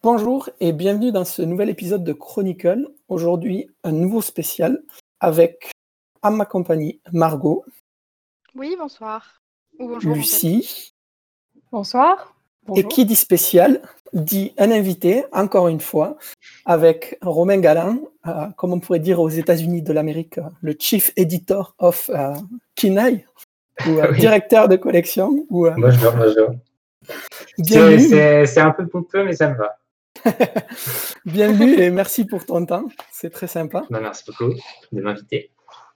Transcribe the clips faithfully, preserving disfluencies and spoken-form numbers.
Bonjour et bienvenue dans ce nouvel épisode de Chronicle. Aujourd'hui, un nouveau spécial avec à ma compagnie Margot. Oui, bonsoir. Ou bonjour. Lucie. En fait. Bonsoir. Bonjour. Et qui dit spécial dit un invité, encore une fois, avec Romain Galland, euh, comme on pourrait dire aux États-Unis de l'Amérique, euh, le Chief Editor of euh, Kinaï, ou euh, oui. Directeur de collection. Ou, euh, bonjour, bonjour. Bienvenue. C'est, c'est, c'est un peu pompeux, mais ça me va. Bienvenue et merci pour ton temps, c'est très sympa. Bah, merci beaucoup de m'inviter.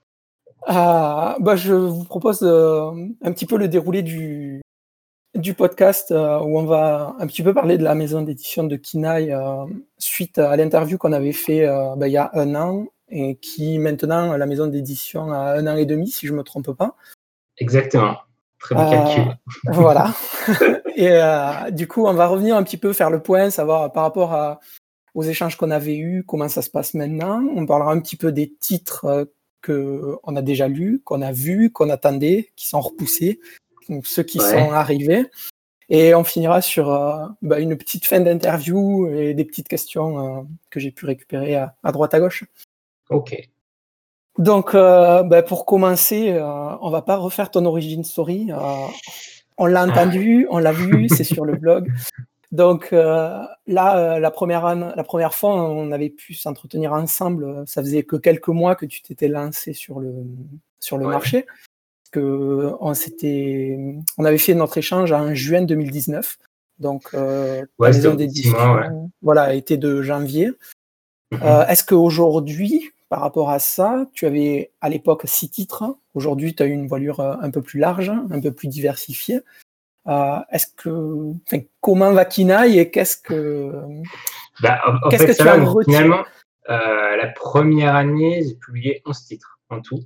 Euh, bah, je vous propose euh, un petit peu le déroulé du, du podcast euh, où on va un petit peu parler de la maison d'édition de Kinaï euh, suite à l'interview qu'on avait fait euh, bah, il y a un an et qui maintenant la maison d'édition a un an et demi si je ne me trompe pas. Exactement, très bon euh, calcul. Voilà. Et euh, du coup on va revenir un petit peu faire le point, savoir par rapport à, aux échanges qu'on avait eus, comment ça se passe maintenant. On parlera un petit peu des titres euh, qu'on a déjà lus, qu'on a vus, qu'on attendait, qui sont repoussés, donc ceux qui ouais. sont arrivés. Et on finira sur euh, bah, une petite fin d'interview et des petites questions euh, que j'ai pu récupérer à, à droite à gauche. Ok. Donc, euh, bah, pour commencer, euh, on va pas refaire ton origin story. Euh, on l'a entendu, on l'a vu, c'est sur le blog. Donc euh, là, euh, la première an- la première fois, on avait pu s'entretenir ensemble. Ça faisait que quelques mois que tu t'étais lancé sur le sur le ouais. marché. Parce que on s'était, on avait fait notre échange en juin deux mille dix-neuf. Donc euh, ouais, la maison d'édition, ouais. voilà, était de janvier. Mm-hmm. Euh, est-ce qu'aujourd'hui, par rapport à ça, tu avais à l'époque six titres. Aujourd'hui, tu as une voilure un peu plus large, un peu plus diversifiée. Euh, est-ce que, enfin, comment va Kinaï et qu'est-ce que, bah, en, en qu'est-ce fait, que ça tu va, as retiré? Finalement, euh, la première année, j'ai publié onze titres en tout.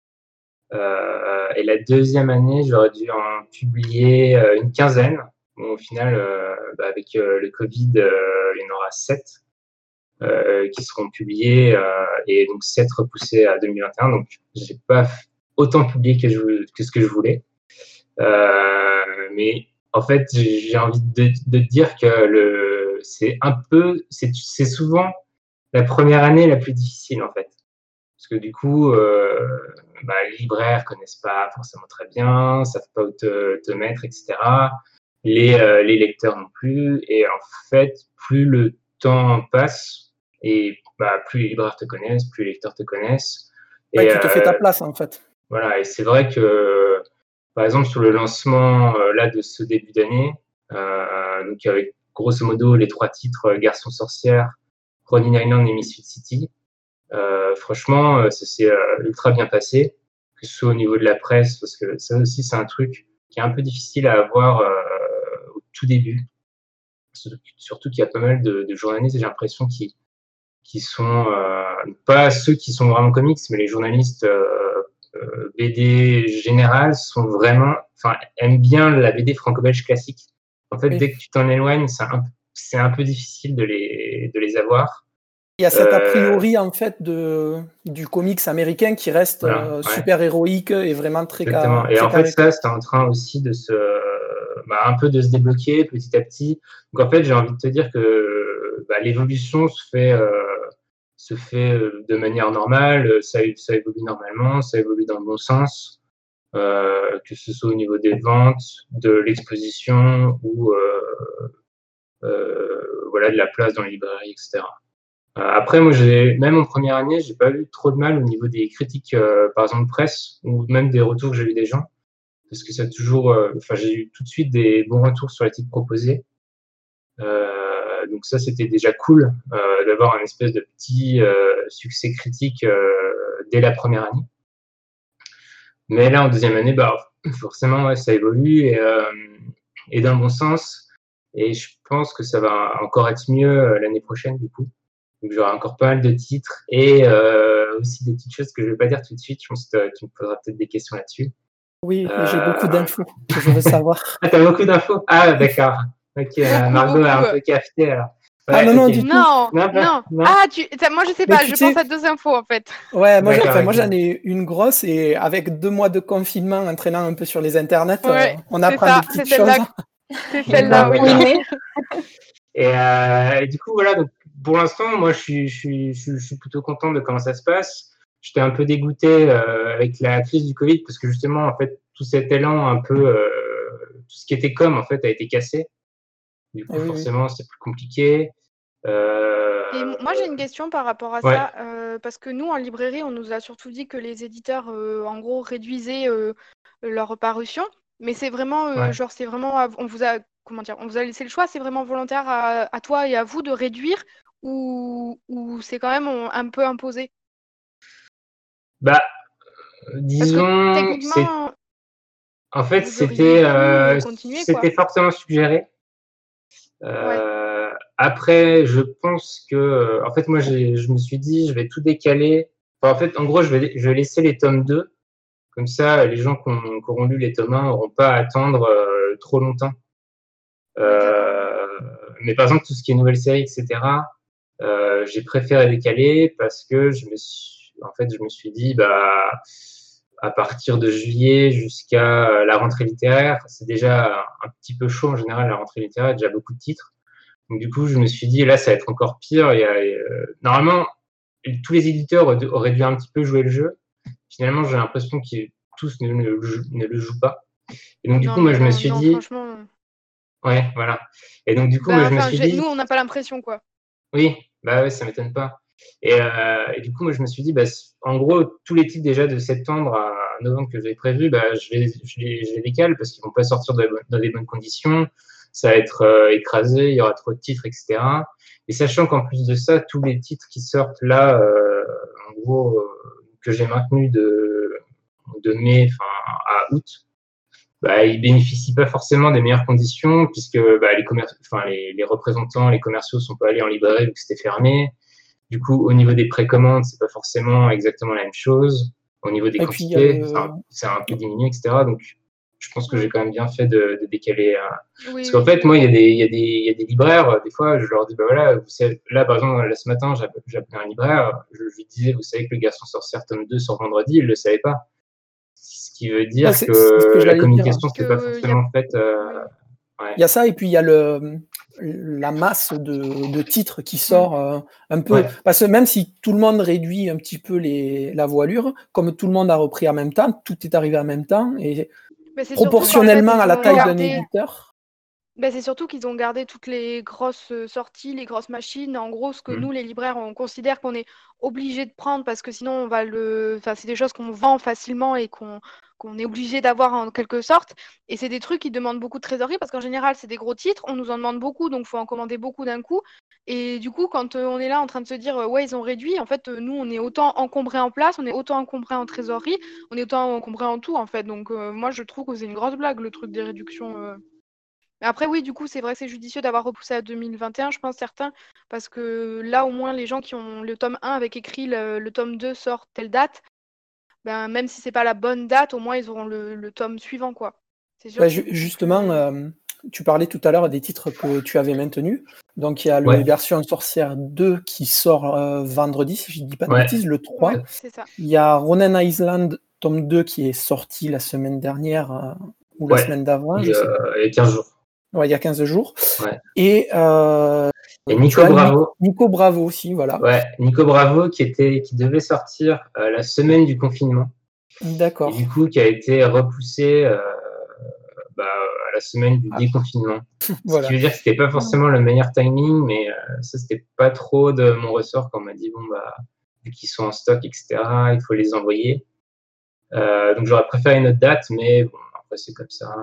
Euh, et la deuxième année, j'aurais dû en publier euh, une quinzaine. Bon, au final, euh, bah, avec euh, le Covid, euh, il y en aura sept euh, qui seront publiés euh, et donc sept repoussés à deux mille vingt et un. Donc, j'ai pas autant publié que, je, que ce que je voulais. Euh, mais en fait, j'ai envie de, de dire que le, c'est un peu, c'est, c'est souvent la première année la plus difficile en fait, parce que du coup, euh, bah, les libraires connaissent pas forcément très bien, savent pas où te, te mettre, et cetera. Les, euh, les lecteurs non plus. Et en fait, plus le temps passe et bah, plus les libraires te connaissent, plus les lecteurs te connaissent. Ouais, et tu te euh, fais ta place en fait. Voilà, et c'est vrai que par exemple, sur le lancement euh, là de ce début d'année, euh, donc avec grosso modo les trois titres euh, Garçon sorcière, Ronin Island et Misfit City, euh, franchement, ça s'est euh, ultra bien passé, que ce soit au niveau de la presse, parce que ça aussi c'est un truc qui est un peu difficile à avoir euh, au tout début. Surtout qu'il y a pas mal de, de journalistes, j'ai l'impression, qui, qui sont euh, pas ceux qui sont vraiment comics, mais les journalistes euh, Euh, B D générales sont vraiment, enfin, aiment bien la B D franco-belge classique. En fait, oui. Dès que tu t'en éloignes, c'est un, c'est un peu difficile de les, de les avoir. Il y a cet euh, a priori, en fait, de, du comics américain qui reste voilà, euh, super ouais. héroïque et vraiment très Exactement. Ca- et très en fait, ça, c'est en train aussi de se, bah, un peu de se débloquer petit à petit. Donc, en fait, j'ai envie de te dire que bah, l'évolution se fait, euh, se fait de manière normale, ça, ça évolue normalement, ça évolue dans le bon sens, euh, que ce soit au niveau des ventes, de l'exposition ou euh, euh, voilà, de la place dans les librairies, et cetera. Euh, après, moi, j'ai, même en première année, j'ai pas eu trop de mal au niveau des critiques, euh, par exemple presse, ou même des retours que j'ai eu des gens, parce que ça a toujours, enfin, euh, j'ai eu tout de suite des bons retours sur les titres proposés. Euh, donc ça, c'était déjà cool euh, d'avoir un espèce de petit euh, succès critique euh, dès la première année. Mais là, en deuxième année, bah, forcément, ouais, ça évolue et, euh, et dans le bon sens. Et je pense que ça va encore être mieux euh, l'année prochaine, du coup. Donc, j'aurai encore pas mal de titres et euh, aussi des petites choses que je ne vais pas dire tout de suite. Je pense que tu me poseras peut-être des questions là-dessus. Oui, euh... j'ai beaucoup d'infos que je veux savoir. Ah, t'as beaucoup d'infos? Ah, d'accord. Ok, euh, Margot beaucoup. a un peu cafeté alors. Ouais, ah non, non, okay. du non, tout. Non, non, non. Ah, tu, moi je sais pas, je pense à deux infos en fait. Ouais, moi, enfin, moi j'en ai une grosse et avec deux mois de confinement entraînant un peu sur les internets, ouais, euh, on apprend ça, des petites c'est choses. C'est celle-là, oui. Et, euh, et du coup, voilà, donc, pour l'instant, moi, je suis, je, suis, je, suis, je suis plutôt content de comment ça se passe. J'étais un peu dégoûté euh, avec la crise du Covid parce que justement, en fait, tout cet élan un peu, euh, tout ce qui était com, en fait, a été cassé. Du coup, oui, forcément, oui. C'est plus compliqué. Euh... Et moi, j'ai une question par rapport à ouais. ça, euh, parce que nous, en librairie, on nous a surtout dit que les éditeurs, euh, en gros, réduisaient euh, leur parution, mais c'est vraiment, euh, ouais. genre, c'est vraiment, on vous a, comment dire, on vous a laissé le choix, c'est vraiment volontaire à, à toi et à vous de réduire, ou, ou c'est quand même on, un peu imposé? Bah, disons, parce que techniquement, c'est... en fait, vous c'était, euh, continuer, c'était fortement suggéré. Euh, ouais. Après, je pense que, en fait, moi, j'ai, je me suis dit, je vais tout décaler. Enfin, en fait, en gros, je vais, je vais laisser les tomes deux. Comme ça, les gens qui, ont, qui auront lu les tomes un n'auront pas à attendre euh, trop longtemps. Euh, mais par exemple, tout ce qui est nouvelle série, et cetera, euh, j'ai préféré décaler parce que je me suis, en fait, je me suis dit, bah, à partir de juillet jusqu'à la rentrée littéraire, c'est déjà un petit peu chaud en général, la rentrée littéraire, il y a déjà beaucoup de titres. Donc, du coup, je me suis dit, là, ça va être encore pire. Il y a, euh, normalement, tous les éditeurs auraient dû un petit peu jouer le jeu. Finalement, j'ai l'impression qu'ils tous ne, ne, ne le jouent pas. Et donc, du non, coup, moi, je non, me suis non, dit. Franchement... Ouais, voilà. Et donc, du coup, bah, moi, je me suis dit. dit. Nous, on n'a pas l'impression, quoi. Oui, bah ouais, ça m'étonne pas. Et, euh, et du coup, moi, je me suis dit, bah, en gros, tous les titres déjà de septembre à novembre que j'avais prévus, bah, je, les, je, les, je les décale parce qu'ils vont pas sortir de, dans des bonnes conditions. Ça va être euh, écrasé, il y aura trop de titres, et cetera. Et sachant qu'en plus de ça, tous les titres qui sortent là, euh, en gros, euh, que j'ai maintenus de, de mai à août, bah, ils bénéficient pas forcément des meilleures conditions puisque bah, les, commerce... enfin, les, les représentants, les commerciaux sont pas allés en librairie vu que c'était fermé. Du coup, au niveau des précommandes, c'est pas forcément exactement la même chose. Au niveau des et quantités, le... c'est un, un peu diminué, et cetera. Donc, je pense que j'ai quand même bien fait de, de décaler. Euh... Oui, Parce qu'en oui. fait, moi, il y, a des, il, y a des, il y a des libraires, des fois, je leur dis, bah voilà, vous savez, là, par exemple, là, ce matin, j'ai appelé un libraire, je lui disais, vous savez que le Garçon sorcière tome deux sort vendredi, il le savait pas. Ce qui veut dire c'est, que, c'est ce que la j'allais communication, dire. c'était pas forcément a... faite. Euh... Oui. Ouais. Il y a ça, et puis il y a le, la masse de, de titres qui sort euh, un peu. Ouais. Parce que même si tout le monde réduit un petit peu les, la voilure, comme tout le monde a repris en même temps, tout est arrivé en même temps, et proportionnellement à la taille d'un éditeur. Ben, c'est surtout qu'ils ont gardé toutes les grosses sorties, les grosses machines. En gros, ce que mmh. nous, les libraires, on considère qu'on est obligé de prendre parce que sinon, on va le... enfin, c'est des choses qu'on vend facilement et qu'on, qu'on est obligé d'avoir en quelque sorte. Et c'est des trucs qui demandent beaucoup de trésorerie parce qu'en général, c'est des gros titres. On nous en demande beaucoup, donc il faut en commander beaucoup d'un coup. Et du coup, quand euh, on est là en train de se dire, euh, ouais, ils ont réduit, en fait, euh, nous, on est autant encombré en place, on est autant encombré en trésorerie, on est autant encombré en tout, en fait. Donc, euh, moi, je trouve que c'est une grosse blague, le truc des réductions. Euh... Après, oui, du coup, c'est vrai que c'est judicieux d'avoir repoussé à deux mille vingt et un, je pense, certains, parce que là, au moins, les gens qui ont le tome un avec écrit le, le tome deux sort telle date, ben, même si c'est pas la bonne date, au moins, ils auront le, le tome suivant, quoi. C'est sûr bah, que c'est justement, plus... euh, tu parlais tout à l'heure des titres que tu avais maintenus. Donc, il y a ouais. le Garçon sorcière deux qui sort euh, vendredi, si je ne dis pas de ouais. bêtises, le trois. Ouais, c'est ça. Il y a Ronan Island, tome deux, qui est sorti la semaine dernière euh, ou la ouais. semaine d'avant, il, je sais euh, pas. Il y a quinze jours. Ouais, il y a quinze jours. Ouais. Et, euh, Et Nico Bravo. Nico Bravo aussi, voilà. Ouais, Nico Bravo qui, était, qui devait sortir euh, la semaine du confinement. D'accord. Et du coup, qui a été repoussé euh, bah, à la semaine du ah. déconfinement. Voilà. Ce qui veut dire que c'était pas forcément le meilleur timing, mais euh, ça, c'était pas trop de mon ressort quand on m'a dit, bon, bah, vu qu'ils sont en stock, et cetera, il faut les envoyer. Euh, donc, j'aurais préféré une autre date, mais bon, après, c'est comme ça.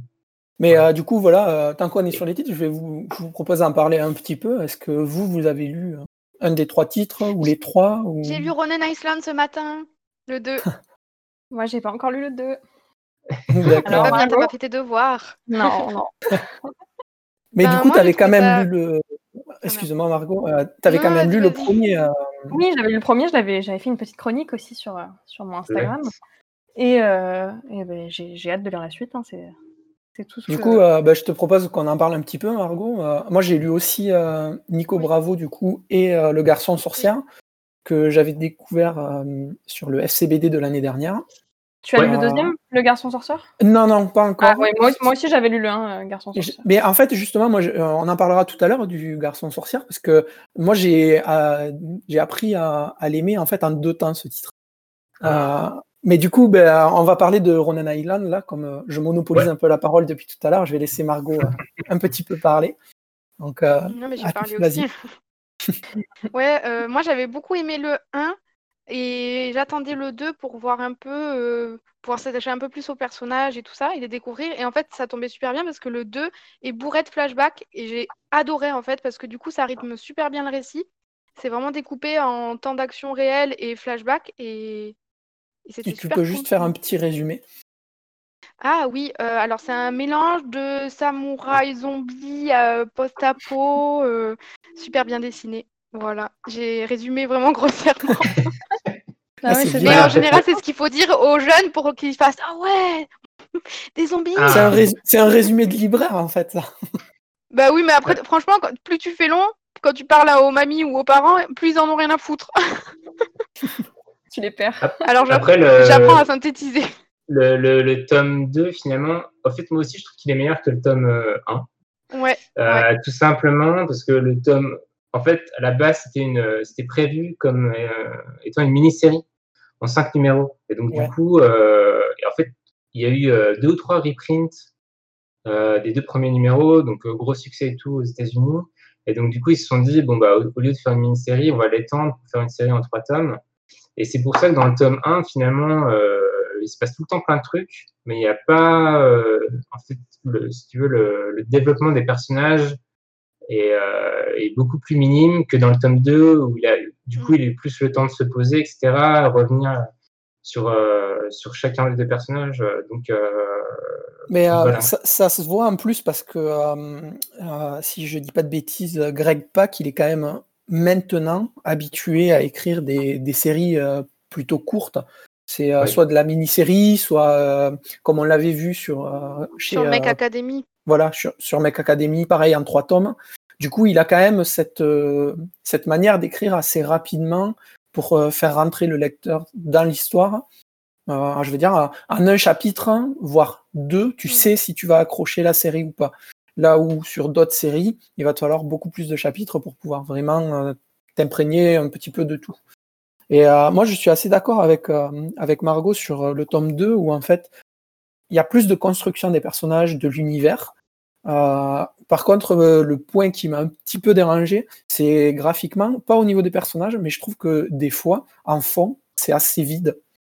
Mais ouais. euh, du coup, voilà, euh, tant qu'on est sur les titres, je, vais vous, je vous propose d'en parler un petit peu. Est-ce que vous, vous avez lu un des trois titres, ou les trois ou... J'ai lu Ronan Island ce matin, le deux. Moi, j'ai pas encore lu le deux. Alors, Fabien, t'as pas fait tes devoirs. Non, non. Mais ben, du coup, tu avais quand même ça... lu le... Excuse-moi, Margot, euh, tu avais quand même lu le premier. Euh... Oui, j'avais lu le premier, j'avais fait une petite chronique aussi sur, euh, sur mon Instagram. Ouais. Et, euh, et ben, j'ai hâte de lire la suite, hein, c'est... Tout du que... coup, euh, bah, je te propose qu'on en parle un petit peu, Margot. Euh, moi, j'ai lu aussi euh, Nico oui. Bravo, du coup, et euh, Le Garçon sorcière, oui. que j'avais découvert euh, sur le F C B D de l'année dernière. Tu as Ouais. lu le deuxième, Le Garçon Sorcière? Non, non, pas encore. Ah, ouais, moi, moi aussi, j'avais lu le un, euh, Garçon Et je- Sorcière. Mais en fait, justement, moi, je- euh, on en parlera tout à l'heure du garçon sorcière, parce que moi, j'ai euh, j'ai appris à, à l'aimer en fait en deux temps ce titre. Euh, mais du coup, ben, on va parler de Ronan Island là, comme euh, je monopolise Ouais. un peu la parole depuis tout à l'heure, je vais laisser Margot euh, un petit peu parler. Donc, euh, Non, mais j'ai à parlé tous, vas-y. aussi. Ouais, euh, moi j'avais beaucoup aimé le un et j'attendais le deux pour voir un peu, euh, pouvoir s'attacher un peu plus au personnage et tout ça et les découvrir. Et en fait, ça tombait super bien parce que le deux est bourré de flashbacks et j'ai adoré en fait parce que du coup, ça rythme super bien le récit. C'est vraiment découpé en temps d'action réel et flashback et, et c'était Si tu super peux cool. juste faire un petit résumé. Ah oui, euh, alors c'est un mélange de samouraï zombie, euh, post-apo, euh, super bien dessiné. Voilà, j'ai résumé vraiment grossièrement. Ah ouais, c'est c'est bien. Mais Ouais, en en fait, général, c'est ce qu'il faut dire aux jeunes pour qu'ils fassent ah ouais, des zombies. Ah. C'est un, rés- c'est un résumé de libraire en fait. Ça. Bah oui, mais après, franchement, quand- plus tu fais long, quand tu parles à- aux mamies ou aux parents, plus ils en ont rien à foutre. Tu les perds. ap- Alors j'app- après, le, j'apprends à synthétiser. le, le, le tome deux, finalement, en fait, moi aussi, je trouve qu'il est meilleur que le tome euh, un. Ouais, Euh, ouais. Tout simplement parce que le tome, en fait, à la base, c'était une, c'était prévu comme euh, étant une mini-série en cinq numéros. Et donc, Ouais. du coup, euh, et en fait, il y a eu euh, deux ou trois reprints euh, des deux premiers numéros, donc euh, gros succès et tout aux États-Unis. Et donc, du coup, ils se sont dit, bon, bah, au, au lieu de faire une mini-série, on va l'étendre pour faire une série en trois tomes. Et c'est pour ça que dans le tome un, finalement, euh, il se passe tout le temps plein de trucs, mais il n'y a pas, euh, en fait, le, si tu veux, le, le développement des personnages est, euh, est beaucoup plus minime que dans le tome deux, où il a, du coup, il a eu plus le temps de se poser, et cetera, revenir sur, euh, sur chacun des deux personnages. Donc, euh, Mais euh, voilà. ça, ça se voit en plus parce que, euh, euh, si je dis pas de bêtises, Greg Pak, il est quand même maintenant habitué à écrire des, des séries euh, plutôt courtes. C'est euh, Oui. soit de la mini-série, soit euh, comme on l'avait vu sur, euh, chez, Sur Mech euh, Academy. voilà, sur, sur Mech Academy, pareil en trois tomes. Du coup, il a quand même cette, euh, cette manière d'écrire assez rapidement pour euh, faire rentrer le lecteur dans l'histoire. Euh, je veux dire, en un chapitre, voire deux, tu Mm. sais si tu vas accrocher la série ou pas. Là où sur d'autres séries, il va te falloir beaucoup plus de chapitres pour pouvoir vraiment euh, t'imprégner un petit peu de tout. Et euh, moi, je suis assez d'accord avec, euh, avec Margot sur euh, le tome deux, où en fait, il y a plus de construction des personnages, de l'univers. Euh, par contre, euh, le point qui m'a un petit peu dérangé, c'est graphiquement, pas au niveau des personnages, mais je trouve que des fois, en fond, c'est assez vide.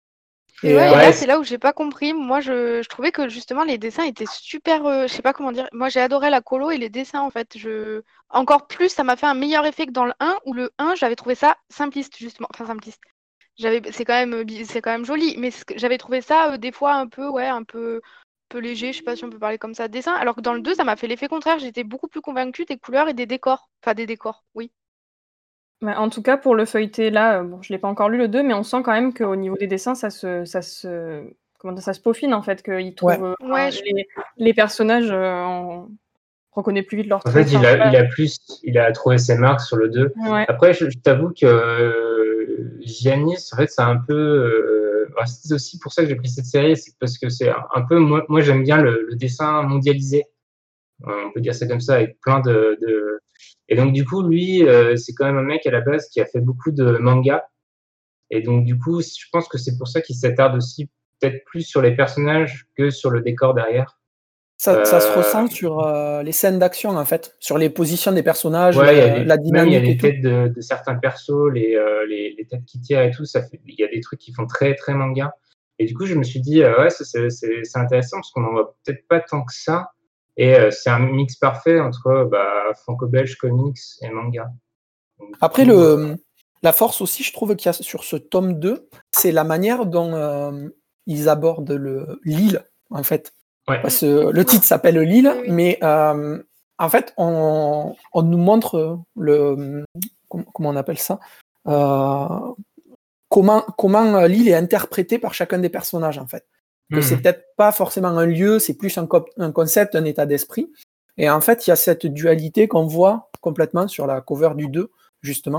Et Et, ouais, euh, et là, Ouais, c'est là où j'ai pas compris. Moi, je, je trouvais que justement, les dessins étaient super. euh, je sais pas comment dire. Moi, j'ai adoré la colo et les dessins, en fait. Je... Encore plus, ça m'a fait un meilleur effet que dans le un, où le un, j'avais trouvé ça simpliste, justement. Enfin, simpliste. J'avais... C'est quand même, bi- c'est quand même joli, mais ce que- j'avais trouvé ça, euh, des fois, un peu, ouais, un peu, peu léger. Je sais pas si on peut parler comme ça, de dessin. Alors que dans le deux, ça m'a fait l'effet contraire. J'étais beaucoup plus convaincue des couleurs et des décors. Enfin, des décors, oui. Bah, en tout cas, pour le feuilleté là, euh, bon, je l'ai pas encore lu le deux, mais on sent quand même qu'au niveau des dessins, ça se, ça se, comment dire, ça se peaufine en fait, qu'ils trouvent, Ouais. euh, Ouais, enfin, je- les, les personnages, euh, on reconnaît plus vite leurs en traits. fait, il Enfin, a, voilà. il a plus, il a trouvé ses marques sur le deux. Ouais. Après, je, je t'avoue que euh, Giannis, en fait, c'est un peu. Euh, alors, c'est aussi pour ça que j'ai pris cette série, c'est parce que c'est un, un peu. Moi, moi j'aime bien le, le dessin mondialisé. Euh, On peut dire ça comme ça, avec plein de. de... Et donc, du coup, lui, euh, c'est quand même un mec à la base qui a fait beaucoup de manga. Et donc, du coup, je pense que c'est pour ça qu'il s'attarde aussi peut-être plus sur les personnages que sur le décor derrière. Ça, ça se Euh, ressent sur euh, les scènes d'action, en fait, sur les positions des personnages, Ouais, il y a la, des, la même il y a dynamique des et tout. têtes de, de certains persos, les, euh, les, les têtes qui tirent et tout, ça fait, il y a des trucs qui font très très manga. Et du coup, je me suis dit, euh, ouais, ça, c'est, c'est, c'est intéressant parce qu'on en voit peut-être pas tant que ça. Et euh, c'est un mix parfait entre bah, franco-belge, comics et manga. Donc, du Après, coup, euh, le, la force aussi, je trouve qu'il y a sur ce tome deux, c'est la manière dont euh, ils abordent le, l'île, en fait. ouais. Parce que le titre s'appelle L'île, Oui, oui. mais euh, en fait, on, on nous montre le. Comment comment on appelle ça Euh, comment, comment l'île est interprétée par chacun des personnages, en fait. Que Mhm. c'est peut-être pas forcément un lieu, c'est plus un, co- un concept, un état d'esprit. Et en fait, il y a cette dualité qu'on voit complètement sur la cover du deux, justement,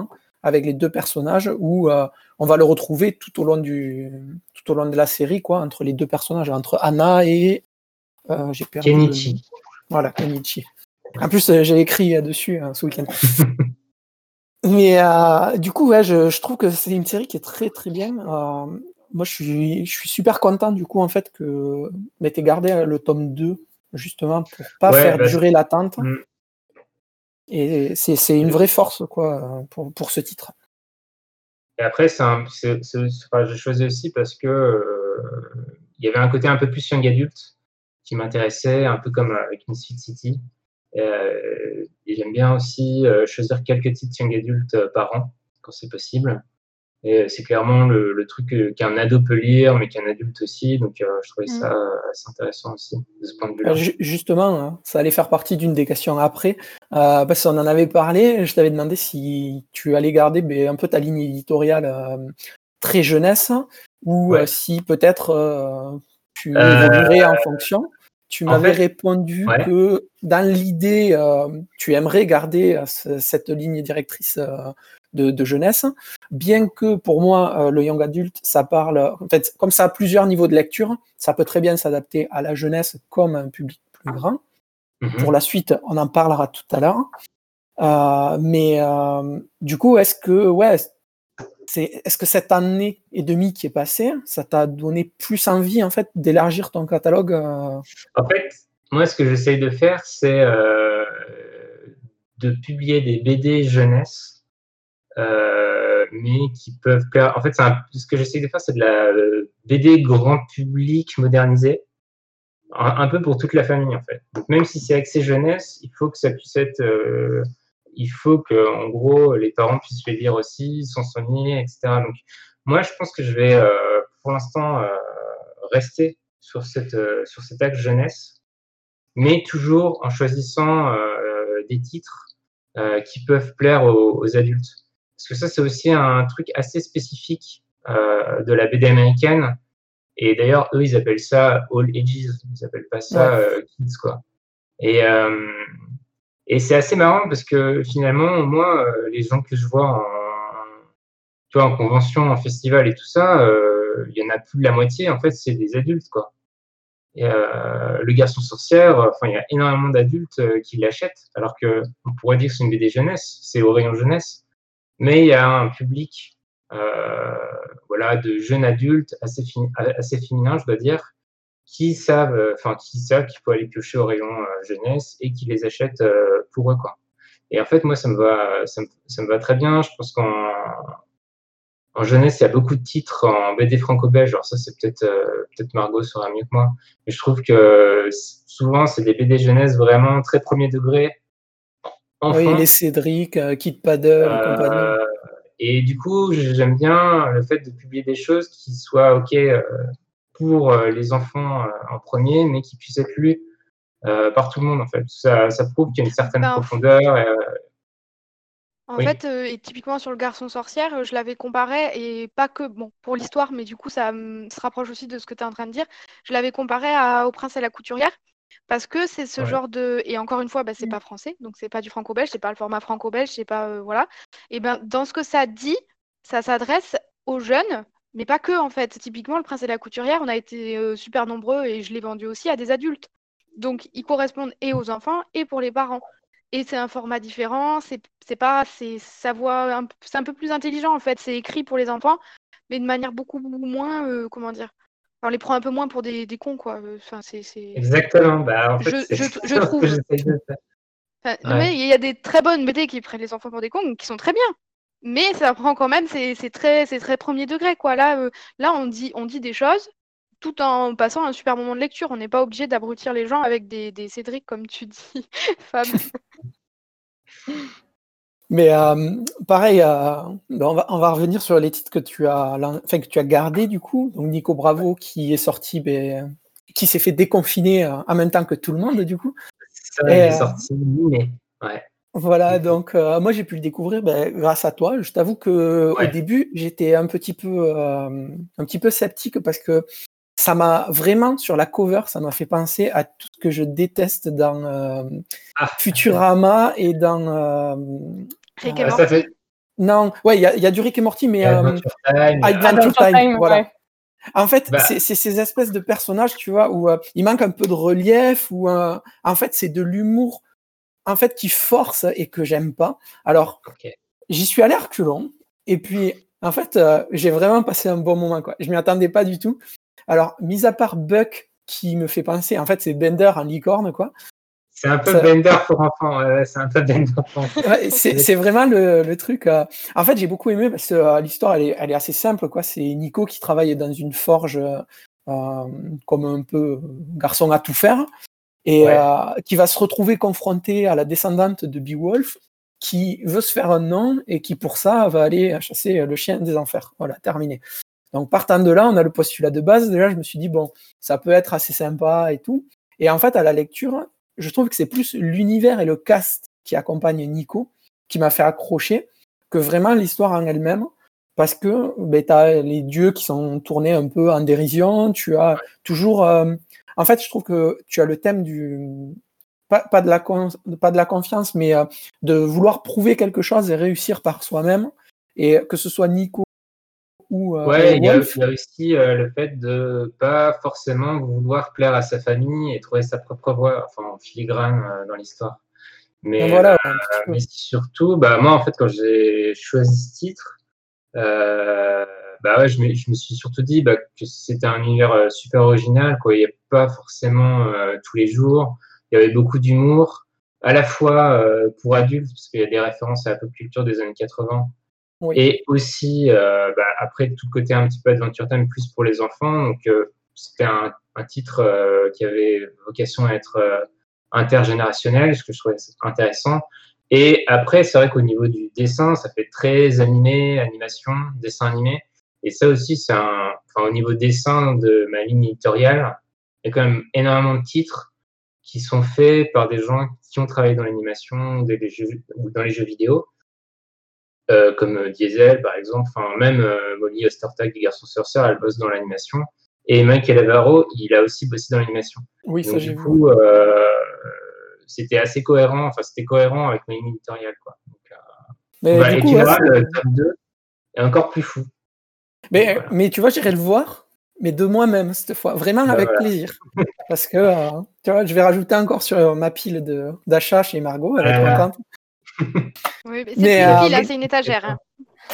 avec les deux personnages où euh, on va le retrouver tout au long du tout au long de la série, quoi, entre les deux personnages, entre Anna et euh, j'ai perdu Kenichi. le... Voilà, Kenichi. En plus, euh, j'ai écrit euh, dessus hein, ce week-end. Mais euh, du coup, ouais, je, je trouve que c'est une série qui est très très bien. Euh, moi, je suis, je suis super content du coup en fait que m'était gardé le tome deux justement pour pas Ouais, faire bah, durer l'attente. Mm. Et c'est, c'est une vraie force quoi pour, pour ce titre. Et après, c'est un, c'est, c'est, enfin, j'ai choisi aussi parce que euh, il y avait un côté un peu plus young adulte qui m'intéressait, un peu comme avec Misfit City. Euh, et j'aime bien aussi euh, choisir quelques titres young adultes euh, par an, quand c'est possible. Et c'est clairement le, le truc euh, qu'un ado peut lire, mais qu'un adulte aussi. Donc, euh, je trouvais ça assez intéressant aussi, de ce point de vue-là. Euh, ju- justement, hein, ça allait faire partie d'une des questions après, euh, parce qu'on en avait parlé. Je t'avais demandé si tu allais garder ben, un peu ta ligne éditoriale euh, très jeunesse, ou Ouais. euh, si peut-être euh, tu Euh, évoluerais en fonction. Tu en m'avais fait, répondu ouais. que dans l'idée, euh, tu aimerais garder euh, ce- cette ligne directrice euh, de, de jeunesse, bien que pour moi, euh, le young adulte, ça parle, en fait, comme ça a plusieurs niveaux de lecture, ça peut très bien s'adapter à la jeunesse comme à un public plus grand. Mhm. Pour la suite, on en parlera tout à l'heure. Euh, mais euh, du coup, est-ce que, ouais, c'est, est-ce que cette année et demie qui est passée, ça t'a donné plus envie en fait d'élargir ton catalogue euh... En fait, moi, ce que j'essaye de faire, c'est euh, de publier des B D jeunesse, euh, mais qui peuvent plaire. En fait, c'est un, ce que j'essaye de faire, c'est de la euh, B D grand public modernisée, un, un peu pour toute la famille, en fait. Donc, même si c'est axé jeunesse, il faut que ça puisse être. Euh, il faut que, en gros, les parents puissent les lire aussi, sans s'ennuyer, et cetera. Donc, moi, je pense que je vais, euh, pour l'instant, euh, rester sur cette euh, sur cet axe jeunesse, mais toujours en choisissant euh, des titres euh, qui peuvent plaire aux, aux adultes. Parce que ça, c'est aussi un truc assez spécifique euh, de la B D américaine. Et d'ailleurs, eux, ils appellent ça all ages. Ils appellent pas ça Ouais. euh, kids, quoi. Et, euh, et c'est assez marrant parce que finalement, moi, euh, les gens que je vois en, tu vois, en convention, en festival et tout ça, euh, il y en a plus de la moitié. En fait, c'est des adultes, quoi. Et euh, le garçon sorcière, enfin, il y a énormément d'adultes euh, qui l'achètent, alors que on pourrait dire que c'est une B D jeunesse, c'est au rayon jeunesse, mais il y a un public, euh, voilà, de jeunes adultes assez, fin, assez féminins, je dois dire, qui savent, enfin, qui savent qu'il faut aller piocher au rayon euh, jeunesse et qui les achètent euh, pour eux, quoi. Et en fait, moi, ça me va, ça me, ça me va très bien. Je pense qu'en En jeunesse, il y a beaucoup de titres en B D franco-belge. Alors ça, c'est peut-être euh, peut-être Margot saura mieux que moi. Mais je trouve que souvent, c'est des B D jeunesse vraiment très premier degré, enfant. Oui, les Cédric, euh, Kid Paddle et compagnie. Euh, et du coup, j'aime bien le fait de publier des choses qui soient OK euh, pour euh, les enfants euh, en premier, mais qui puissent être lues euh, par tout le monde, en fait. Ça, ça prouve qu'il y a une certaine Ben, profondeur. Et, euh, En oui. fait, euh, et typiquement sur le garçon sorcière, euh, je l'avais comparé, et pas que, bon, pour l'histoire, mais du coup, ça hum, se rapproche aussi de ce que tu es en train de dire. Je l'avais comparé à, au prince et la couturière, parce que c'est ce Ouais. genre de. Et encore une fois, bah, c'est pas français, donc c'est pas du franco-belge, c'est pas le format franco-belge, c'est pas. euh, voilà. Et ben, dans ce que ça dit, ça s'adresse aux jeunes, mais pas que, en fait. Typiquement, le prince et la couturière, on a été euh, super nombreux, et je l'ai vendu aussi à des adultes. Donc, ils correspondent et aux enfants et pour les parents. Et c'est un format différent, c'est c'est pas, c'est ça voit un, c'est un peu plus intelligent en fait. C'est écrit pour les enfants, mais de manière beaucoup moins, euh, comment dire, on les prend un peu moins pour des, des cons quoi. Enfin, c'est, c'est... Exactement. Bah, en fait, Je, c'est je, je ce que trouve. j'essaie de faire. Enfin, non, Ouais. mais il y a des très bonnes B D qui prennent les enfants pour des cons, qui sont très bien. Mais ça prend quand même, c'est, c'est très, c'est très premier degré quoi. Là, euh, là on dit, on dit des choses tout en passant un super moment de lecture. On n'est pas obligé d'abrutir les gens avec des, des Cédric comme tu dis, Fab. Mais euh, pareil, euh, ben on, va, on va revenir sur les titres que tu as, enfin, que tu as gardés du coup. Donc Nico Bravo qui est sorti, ben, qui s'est fait déconfiner euh, en même temps que tout le monde du coup. Ça, Et, il est euh, sorti, mais ouais. voilà, donc euh, moi j'ai pu le découvrir ben, grâce à toi. Je t'avoue que Ouais. au début j'étais un petit peu, euh, un petit peu sceptique parce que ça m'a vraiment sur la cover, ça m'a fait penser à tout ce que je déteste dans euh, Ah. Futurama et dans euh, Rick et Ah, Morty. ça fait, Non, ouais, il y a, y a du Rick et Morty, mais Adventure euh, Time, Adventure, Adventure Time, Time, voilà. ouais. En fait, Bah. c'est, c'est ces espèces de personnages, tu vois, où euh, il manque un peu de relief, ou euh, en fait, c'est de l'humour, en fait, qui force et que j'aime pas. Alors, Ok. j'y suis allé à reculons, et puis, en fait, euh, j'ai vraiment passé un bon moment, quoi. Je m'y attendais pas du tout. Alors, mis à part Buck, qui me fait penser, en fait, c'est Bender en licorne, quoi. C'est un peu Ça- Bender pour enfants. Ouais, c'est un peu Bender pour enfants. Ouais, c'est, c'est vraiment le, le truc. euh, En fait, j'ai beaucoup aimé parce que euh, l'histoire, elle est, elle est assez simple, quoi. C'est Nico qui travaille dans une forge euh, euh, comme un peu garçon à tout faire et Ouais. euh, qui va se retrouver confronté à la descendante de Beowulf qui veut se faire un nom et qui, pour ça, va aller chasser le chien des enfers. Voilà, terminé. Donc, partant de là, on a le postulat de base. Déjà, je me suis dit, bon, ça peut être assez sympa et tout. Et en fait, à la lecture, je trouve que c'est plus l'univers et le cast qui accompagne Nico qui m'a fait accrocher que vraiment l'histoire en elle-même. Parce que ben, tu as les dieux qui sont tournés un peu en dérision. Tu as toujours. Euh... En fait, je trouve que tu as le thème du. Pas, pas, de, la con... pas de la confiance, mais euh, de vouloir prouver quelque chose et réussir par soi-même. Et que ce soit Nico ou euh, Ouais, il y, a, Wolf. il y a aussi euh, le fait de pas forcément vouloir plaire à sa famille et trouver sa propre voie, enfin en filigrane euh, dans l'histoire. Mais, Voilà, euh, un petit peu. mais surtout, bah, moi, en fait, quand j'ai choisi ce titre, euh, bah ouais, je, me, je me suis surtout dit bah, que c'était un univers euh, super original, quoi. Il n'y a pas forcément euh, tous les jours. Il y avait beaucoup d'humour, à la fois euh, pour adultes, parce qu'il y a des références à la pop culture des années quatre-vingts, Oui. et aussi, euh, bah, après, tout le côté un petit peu Adventure Time, plus pour les enfants. Donc, euh, c'était un, un titre euh, qui avait vocation à être euh, intergénérationnel, ce que je trouvais intéressant. Et après, c'est vrai qu'au niveau du dessin, ça fait très animé, animation, dessin animé. Et ça aussi, c'est un, enfin, au niveau dessin de ma ligne éditoriale, il y a quand même énormément de titres qui sont faits par des gens qui ont travaillé dans l'animation ou, des jeux, ou dans les jeux vidéo, euh, comme Diesel, par exemple. Enfin, même euh, Molly Ostertag du Garçon Sorcière, elle bosse dans l'animation. Et Michael Avaro, il a aussi bossé dans l'animation. Oui, ça Donc, j'ai du vu. coup, euh, c'était assez cohérent, enfin, c'était cohérent avec ma ligne éditoriale, quoi. Donc, euh, Mais bah, du et coup, tu ouais, verras, c'est- le tome deux est encore plus fou. mais, Donc, voilà. mais tu vois, j'irai le voir, mais de moi-même cette fois, vraiment Bah, avec voilà. plaisir. Parce que, euh, tu vois, je vais rajouter encore sur ma pile de, d'achat chez Margot, elle va être Voilà. contente. Oui, mais c'est Mais, plus une euh, pile, là, c'est une étagère. Hein.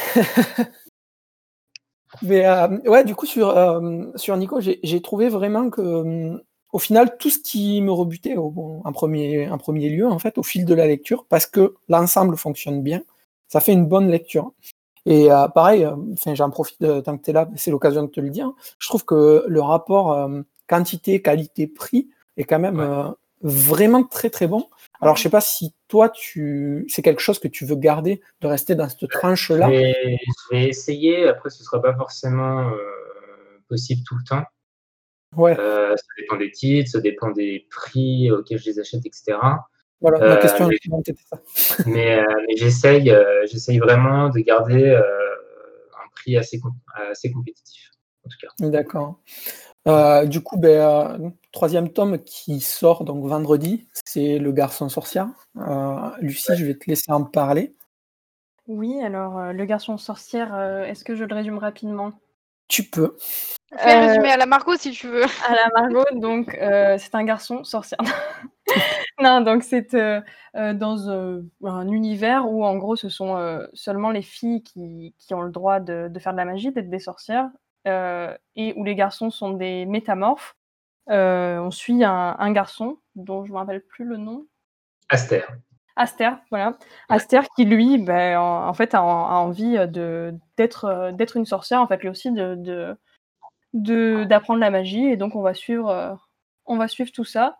mais euh, ouais, du coup, sur, euh, sur Nico, j'ai, j'ai trouvé vraiment que, euh, au final, tout ce qui me rebutait au, bon, en, premier, en premier lieu, en fait, au fil de la lecture, parce que l'ensemble fonctionne bien, ça fait une bonne lecture. Et euh, pareil, euh, enfin, j'en profite de, tant que tu es là, c'est l'occasion de te le dire. Je trouve que le rapport euh, quantité, qualité, prix est quand même Ouais. euh, vraiment très très bon. Alors, je sais pas si toi, tu, c'est quelque chose que tu veux garder, de rester dans cette Je tranche-là. vais, je vais essayer. Après, ce sera pas forcément euh, possible tout le temps. Ouais, Euh, ça dépend des titres, ça dépend des prix auxquels je les achète, et cetera. voilà, ma Euh, question mais était ça. mais, euh, mais j'essaye, euh, j'essaye vraiment de garder euh, un prix assez, com- assez compétitif, en tout cas. D'accord. Euh, du coup, ben, euh, troisième tome qui sort donc vendredi, c'est Le Garçon Sorcière. Euh, Lucie, Ouais. je vais te laisser en parler. Oui, alors euh, le garçon sorcière, euh, est-ce que je le résume rapidement? Tu peux. Fais Euh, résumer à la Margot si tu veux. À la Margot, donc euh, c'est un garçon sorcier. Non, donc c'est euh, euh, dans euh, un univers où en gros ce sont euh, seulement les filles qui, qui ont le droit de, de faire de la magie, d'être des sorcières, euh, et où les garçons sont des métamorphes. Euh, on suit un, un garçon dont je ne me rappelle plus le nom. Aster. Aster, voilà. Ouais. Aster qui lui, ben, en, en fait, a, a envie de d'être euh, d'être une sorcière, en fait, lui aussi de, de, de d'apprendre la magie, et donc on va suivre euh, on va suivre tout ça.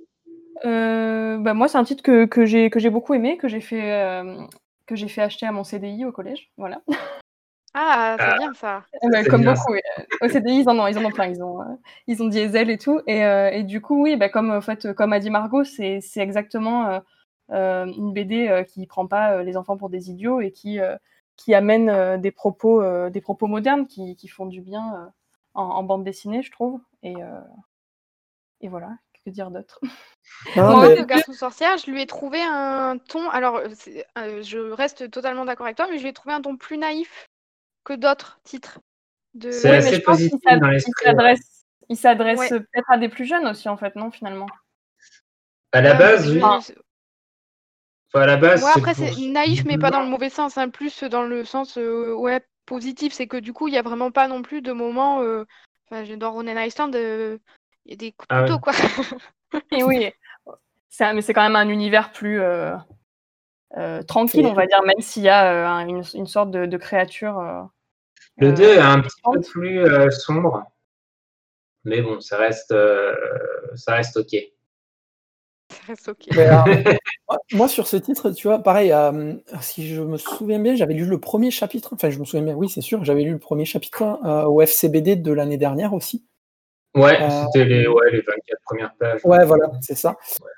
Euh, bah moi, c'est un titre que, que j'ai que j'ai beaucoup aimé, que j'ai fait euh, que j'ai fait acheter à mon C D I au collège, voilà. Ah, c'est Ah, bien ça. ça, Bah, c'est comme bien, ça. beaucoup, oui. Au C D I, ils en ont, ils en ont plein, ils ont, euh, ils ont Diesel et tout, et, euh, et du coup, oui, bah, comme en fait, comme a dit Margot, c'est c'est exactement euh, euh, une B D euh, qui prend pas euh, les enfants pour des idiots et qui euh, qui amène euh, des propos euh, des propos modernes qui, qui font du bien euh, en, en bande dessinée, je trouve, et euh, et voilà. que dire d'autre? Non, Moi, mais le garçon sorcière, je lui ai trouvé un ton. Alors, c'est- euh, je reste totalement d'accord avec toi, mais je lui ai trouvé un ton plus naïf que d'autres titres. De... C'est Oui, assez mais je pense qu'il positif s'ad- dans il l'esprit, ouais. s'adresse, il s'adresse Ouais. peut-être à des plus jeunes aussi, en fait, non, finalement. À la Bah, base, je- oui. Enfin, je- Enfin, à la base, Ouais, c'est après, pour. c'est naïf, mais pas dans le mauvais sens, hein, plus dans le sens euh, ouais, positif. C'est que du coup, il n'y a vraiment pas non plus de moments. euh, Enfin, j'ai- dans Ronan Island, euh, il y a des coups de Ah ouais. couteau, quoi. et oui, c'est un- mais c'est quand même un univers plus euh, euh, tranquille, Et- on va dire, même s'il y a euh, un- une, une sorte de, de créature. euh, Le euh, deux est un petit peu importante. plus euh, sombre, mais bon, ça reste, euh, ça reste ok. Ça reste ok. mais, euh, moi, moi, sur ce titre, tu vois, pareil, euh, si je me souviens bien, j'avais lu le premier chapitre, enfin, je me souviens bien, oui, c'est sûr, j'avais lu le premier chapitre euh, au F C B D de l'année dernière aussi. Ouais, Euh, c'était les, ouais, les vingt-quatre premières pages. Ouais, voilà, c'est ça.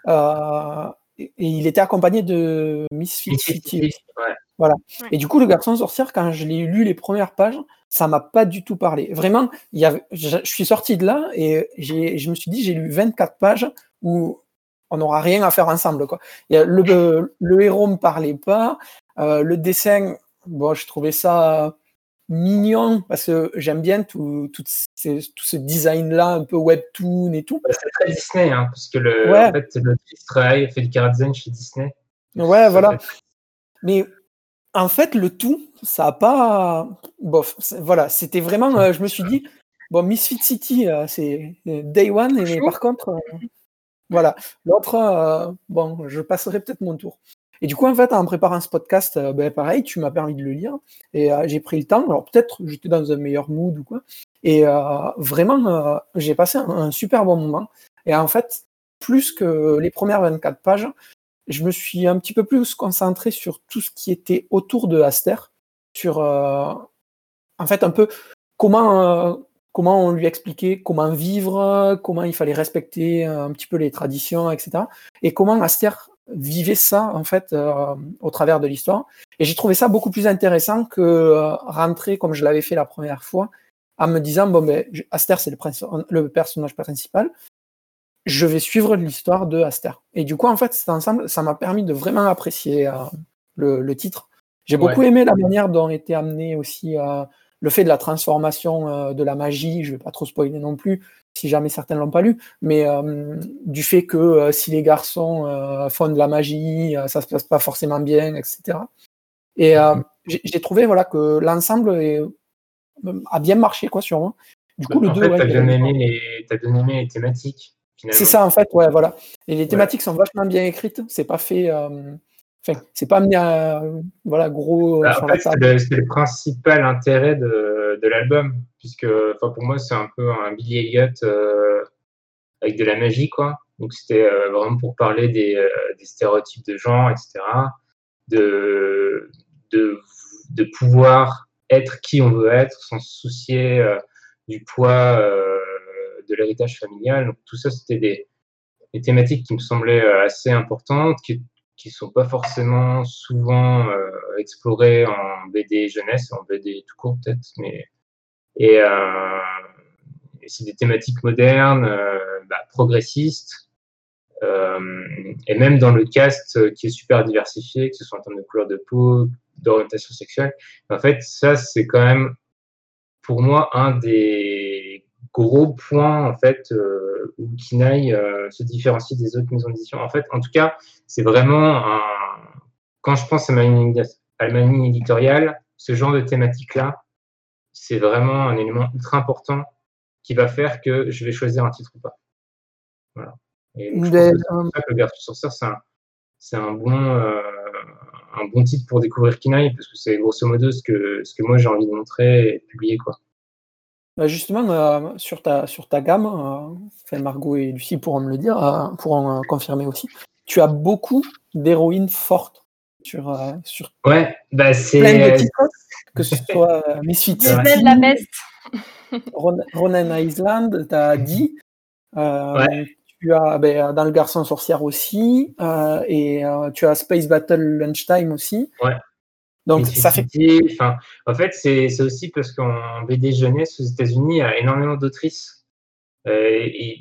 Euh, et, et il était accompagné de Misfit Misfit City City, aussi. ouais. Voilà. Ouais. Et du coup, le garçon sorcière, quand je l'ai lu les premières pages, ça m'a pas du tout parlé. Vraiment, il y avait, je, je suis sorti de là et j'ai, je me suis dit, j'ai lu vingt-quatre pages où on n'aura rien à faire ensemble, quoi. Il y a le, le, le héros me parlait pas, euh, le dessin, bon, je trouvais ça mignon parce que j'aime bien tout, tout, ces, tout ce design-là, un peu webtoon et tout. Bah, c'est très Disney, hein, parce que le, Ouais. en fait, l'autrice travaille, fait du karatzen chez Disney. Donc, Ouais, ça voilà. fait- Mais en fait, le tout, ça a pas. Bof, c'est- voilà, c'était vraiment. euh, je me suis dit, bon, Misfit City, euh, c'est euh, Day One, mais par contre, euh, voilà. L'autre, euh, bon, je passerai peut-être mon tour. Et du coup, en fait, en préparant ce podcast, euh, ben, pareil, tu m'as permis de le lire et euh, j'ai pris le temps. Alors peut-être j'étais dans un meilleur mood ou quoi. Et euh, vraiment, euh, j'ai passé un, un super bon moment. Et en fait, plus que les premières vingt-quatre pages, je me suis un petit peu plus concentré sur tout ce qui était autour de Aster, sur euh, en fait un peu comment euh, comment on lui expliquait comment vivre, comment il fallait respecter un petit peu les traditions, et cetera. Et comment Aster vivait ça en fait euh, au travers de l'histoire. Et j'ai trouvé ça beaucoup plus intéressant que euh, rentrer comme je l'avais fait la première fois, en me disant bon ben Aster c'est le, prince- le personnage principal. Je vais suivre l'histoire de Aster. Et du coup, en fait, cet ensemble, ça m'a permis de vraiment apprécier euh, le, le titre. J'ai beaucoup Ouais. aimé la manière dont était amené aussi euh, le fait de la transformation euh, de la magie. Je vais pas trop spoiler non plus, si jamais certains l'ont pas lu, mais euh, du fait que euh, si les garçons euh, font de la magie, euh, ça se passe pas forcément bien, et cetera. Et euh, j'ai, j'ai trouvé voilà que l'ensemble est, a bien marché quoi sur moi. Du coup, le En deux, fait, ouais, t'as je bien l'ai- aimé les, t'as bien aimé les thématiques, finalement. c'est ça en fait, ouais, voilà. Et les Ouais. thématiques sont vachement bien écrites. C'est pas fait, euh, enfin, c'est pas amené à, euh, voilà, gros euh, Bah, sur en la fait, c'est table. le, c'est le principal intérêt de, de l'album, puisque, enfin, pour moi, c'est un peu un Billy Elliot euh, avec de la magie, quoi. Donc, c'était euh, vraiment pour parler des, euh, des stéréotypes de genre, et cetera. De, de, de pouvoir être qui on veut être sans se soucier euh, du poids euh, de l'héritage familial. Donc, tout ça, c'était des, des thématiques qui me semblaient euh, assez importantes, qui qui sont pas forcément souvent euh, explorées en B D jeunesse, en B D tout court peut-être, mais et, euh, et c'est des thématiques modernes, euh, bah, progressistes, euh, et même dans le cast euh, qui est super diversifié, que ce soit en termes de couleur de peau, d'orientation sexuelle. En fait, ça c'est quand même pour moi un des gros points en fait euh, où Kinaï euh, se différencie des autres maisons d'édition. En fait, en tout cas, c'est vraiment un... quand je pense à ma ligne, à ma ligne éditoriale, ce genre de thématique-là, c'est vraiment un élément ultra important qui va faire que je vais choisir un titre ou pas. Voilà. Et donc, je pense Mais, que c'est pour ça que le Garçon sorcière, c'est un, c'est un bon, euh, un bon titre pour découvrir Kinaï, parce que c'est grosso modo ce que, ce que moi j'ai envie de montrer et de publier, quoi. Bah, justement, euh, sur, ta, sur ta gamme, euh, enfin, Margot et Lucie pourront me le dire, euh, pourront euh, confirmer aussi, tu as beaucoup d'héroïnes fortes sur, euh, sur Ouais, bah plein de c'est. titres, que ce soit euh, Misfit C'est vrai. Diesel City, la best. Ron- Ronan Island, tu as Dee, euh, Ouais. tu as ben, dans Le Garçon sorcière aussi, euh, et euh, tu as Space Battle Lunchtime aussi. Ouais. Donc Misfit ça fait. City, enfin, en fait, c'est c'est aussi parce qu'en B D jeunesse aux États-Unis, il y a énormément d'autrices. Euh, et les-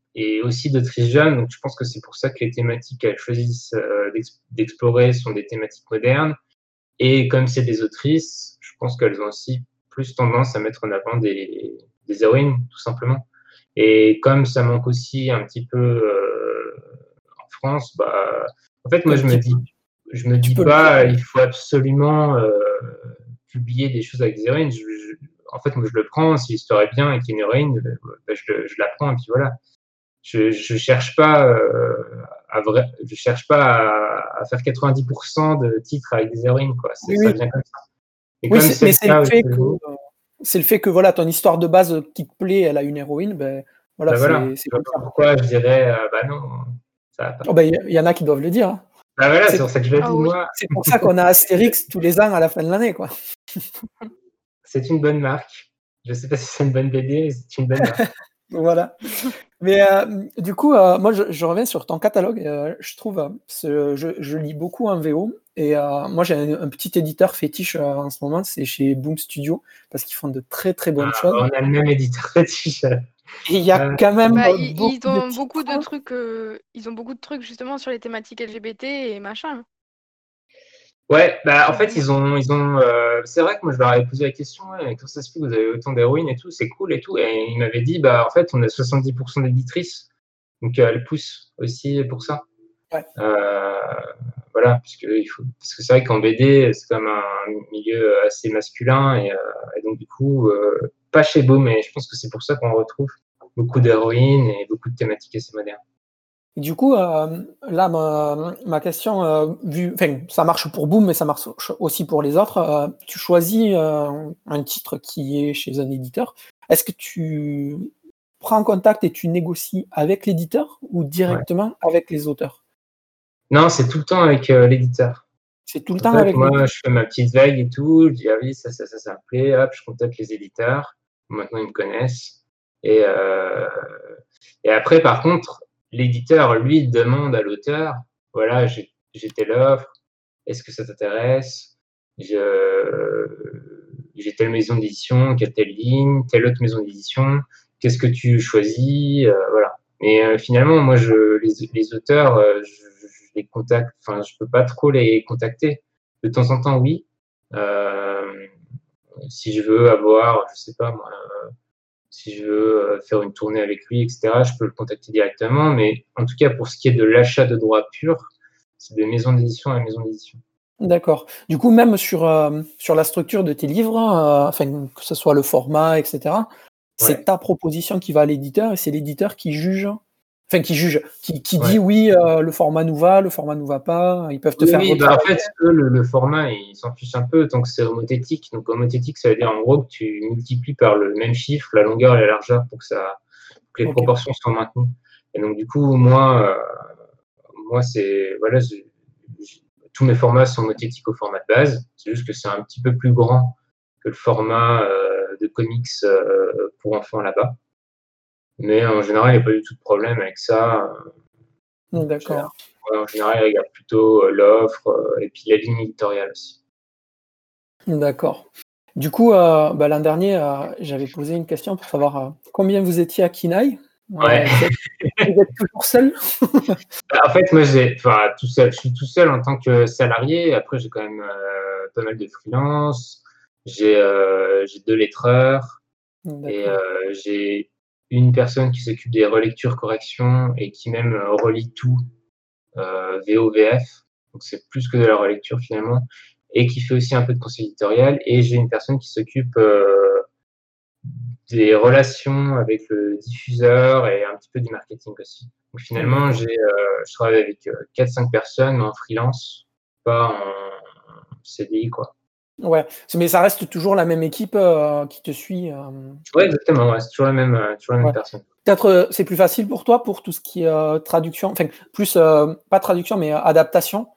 et aussi d'autrices jeunes. Donc, je pense que c'est pour ça que les thématiques qu'elles choisissent euh, d'ex- d'explorer sont des thématiques modernes. Et comme c'est des autrices, je pense qu'elles ont aussi plus tendance à mettre en avant des, des héroïnes, tout simplement. Et comme ça manque aussi un petit peu euh, en France, bah, en fait, moi, Un je me petit dis, je me tu dis peux le pas, dire. il faut absolument euh, publier des choses avec des héroïnes. Je- je- en fait, moi, je le prends. Si l'histoire est bien et qu'il y a une héroïne, bah, je, je la prends et puis voilà. Je, je cherche pas euh, à vrai, je cherche pas à, à faire quatre-vingt-dix pour cent de titres avec des héroïnes, quoi. C'est, Oui, ça oui. vient comme ça. Et Oui, comme c'est- c'est mais le c'est le cas aux fait que États-Unis, euh, c'est le fait que voilà, ton histoire de base qui te plaît, elle a une héroïne, ben voilà, ben voilà. c'est c'est Je vois comme pas ça. pourquoi je dirais, euh, bah non, ça va pas. Oh, ben, il y, y en a qui doivent le dire, hein. Bah voilà, c'est C'est pour ça que je le Ah dis, oui. moi. c'est pour ça qu'on a Astérix tous les ans à la fin de l'année, quoi. C'est une bonne marque. Je sais pas si c'est une bonne B D, mais c'est une bonne marque. Voilà. Mais euh, du coup, euh, moi, je, je reviens sur ton catalogue. Euh, je trouve, euh, ce- je, je lis beaucoup en V O. Et euh, moi, j'ai un, un petit éditeur fétiche euh, en ce moment, c'est chez Boom Studio, parce qu'ils font de très très bonnes Ah, choses. on a le même éditeur fétiche. Et il y a Euh, quand même Bah, euh, ils, ils beaucoup de ont beaucoup de titres. trucs, euh, ils ont beaucoup de trucs justement sur les thématiques L G B T et machin. ouais, bah en Chez fait, Boom. ils ont, ils ont. euh, c'est vrai que moi, je leur avais posé la question, ouais, mais comment ça se fait que vous avez autant d'héroïnes et tout, c'est cool et tout. Et ils m'avaient dit, bah en fait, on a soixante-dix pour cent d'éditrices, donc euh, elles poussent aussi pour ça. Ouais. Euh, voilà, parce que, il faut, parce que c'est vrai qu'en B D, c'est comme un milieu assez masculin, et, euh, et donc du coup, euh, pas chez Beau, mais je pense que c'est pour ça qu'on retrouve beaucoup d'héroïnes et beaucoup de thématiques assez modernes. Et du coup, euh, là, ma, ma question, euh, vu, enfin, ça marche pour Boom, mais ça marche aussi pour les autres. Euh, tu choisis euh, un titre qui est chez un éditeur. Est-ce que tu prends contact et tu négocies avec l'éditeur ou Ouais. directement avec les auteurs? Non, c'est tout le temps avec euh, l'éditeur. C'est tout le En temps fait, avec moi, l'éditeur. je fais ma petite veille et tout. Je dis, ah oui, ça, ça, ça, ça me plaît. Hop, je contacte les éditeurs. Maintenant, ils me connaissent. Et, euh, et après, par contre, l'éditeur, lui, demande à l'auteur, voilà, j'ai j'ai telle offre. Est-ce que ça t'intéresse? Je- J'ai telle maison d'édition, qui a telle ligne, telle autre maison d'édition. Qu'est-ce que tu choisis? Euh, voilà. Mais euh, finalement, moi, je, les, les auteurs, euh, je, je les contacte. Enfin, je peux pas trop les contacter. De temps en temps, oui. Euh, si je veux avoir, je sais pas moi, si je veux euh, faire une tournée avec lui, et cetera, je peux le contacter directement. Mais en tout cas, pour ce qui est de l'achat de droits purs, c'est des maisons d'édition à maison d'édition. D'accord. Du coup, même sur, euh, sur la structure de tes livres, euh, enfin, que ce soit le format, et cetera, c'est Ouais. ta proposition qui va à l'éditeur et c'est l'éditeur qui juge, enfin, qui juge, qui, qui Ouais. dit oui, euh, le format nous va, le format nous va pas, ils peuvent te Oui, faire oui, bah en retravailler. fait, eux, le, le format, ils s'en fichent un peu tant que c'est homothétique. Donc, homothétique, ça veut dire en gros que tu multiplies par le même chiffre la longueur et la largeur pour que, ça, pour que les Ok. proportions soient maintenues. Et donc, du coup, moi, euh, moi c'est. Voilà, j'ai- j'ai- tous mes formats sont homothétiques au format de base. C'est juste que c'est un petit peu plus grand que le format euh, de comics euh, pour enfants là-bas. Mais en général, il n'y a pas du tout de problème avec ça. En général, D'accord. ouais, en général, ils regardent plutôt euh, l'offre euh, et puis la ligne éditoriale aussi. D'accord. Du coup, euh, bah, l'an dernier, euh, j'avais posé une question pour savoir euh, combien vous étiez à Kinaï. Euh, Ouais. vous êtes, vous êtes toujours seul? Bah, en fait, moi, j'ai, enfin, tout seul, je suis tout seul en tant que salarié. Après, j'ai quand même euh, pas mal de freelance. J'ai euh, j'ai deux lettreurs et D'accord. euh, j'ai une personne qui s'occupe des relectures, corrections et qui même euh, relit tout euh, V O V F. Donc, c'est plus que de la relecture finalement et qui fait aussi un peu de conseil éditorial. Et j'ai une personne qui s'occupe euh, des relations avec le diffuseur et un petit peu du marketing aussi. Donc finalement, D'accord. j'ai, euh, je travaille avec euh, quatre cinq personnes en freelance, pas en C D I, quoi. Ouais, mais ça reste toujours la même équipe euh, qui te suit. euh, Ouais, exactement, ouais, c'est toujours la même, euh, toujours la même Ouais. personne. Peut-être euh, c'est plus facile pour toi pour tout ce qui est euh, traduction, enfin plus euh, pas traduction mais euh, adaptation,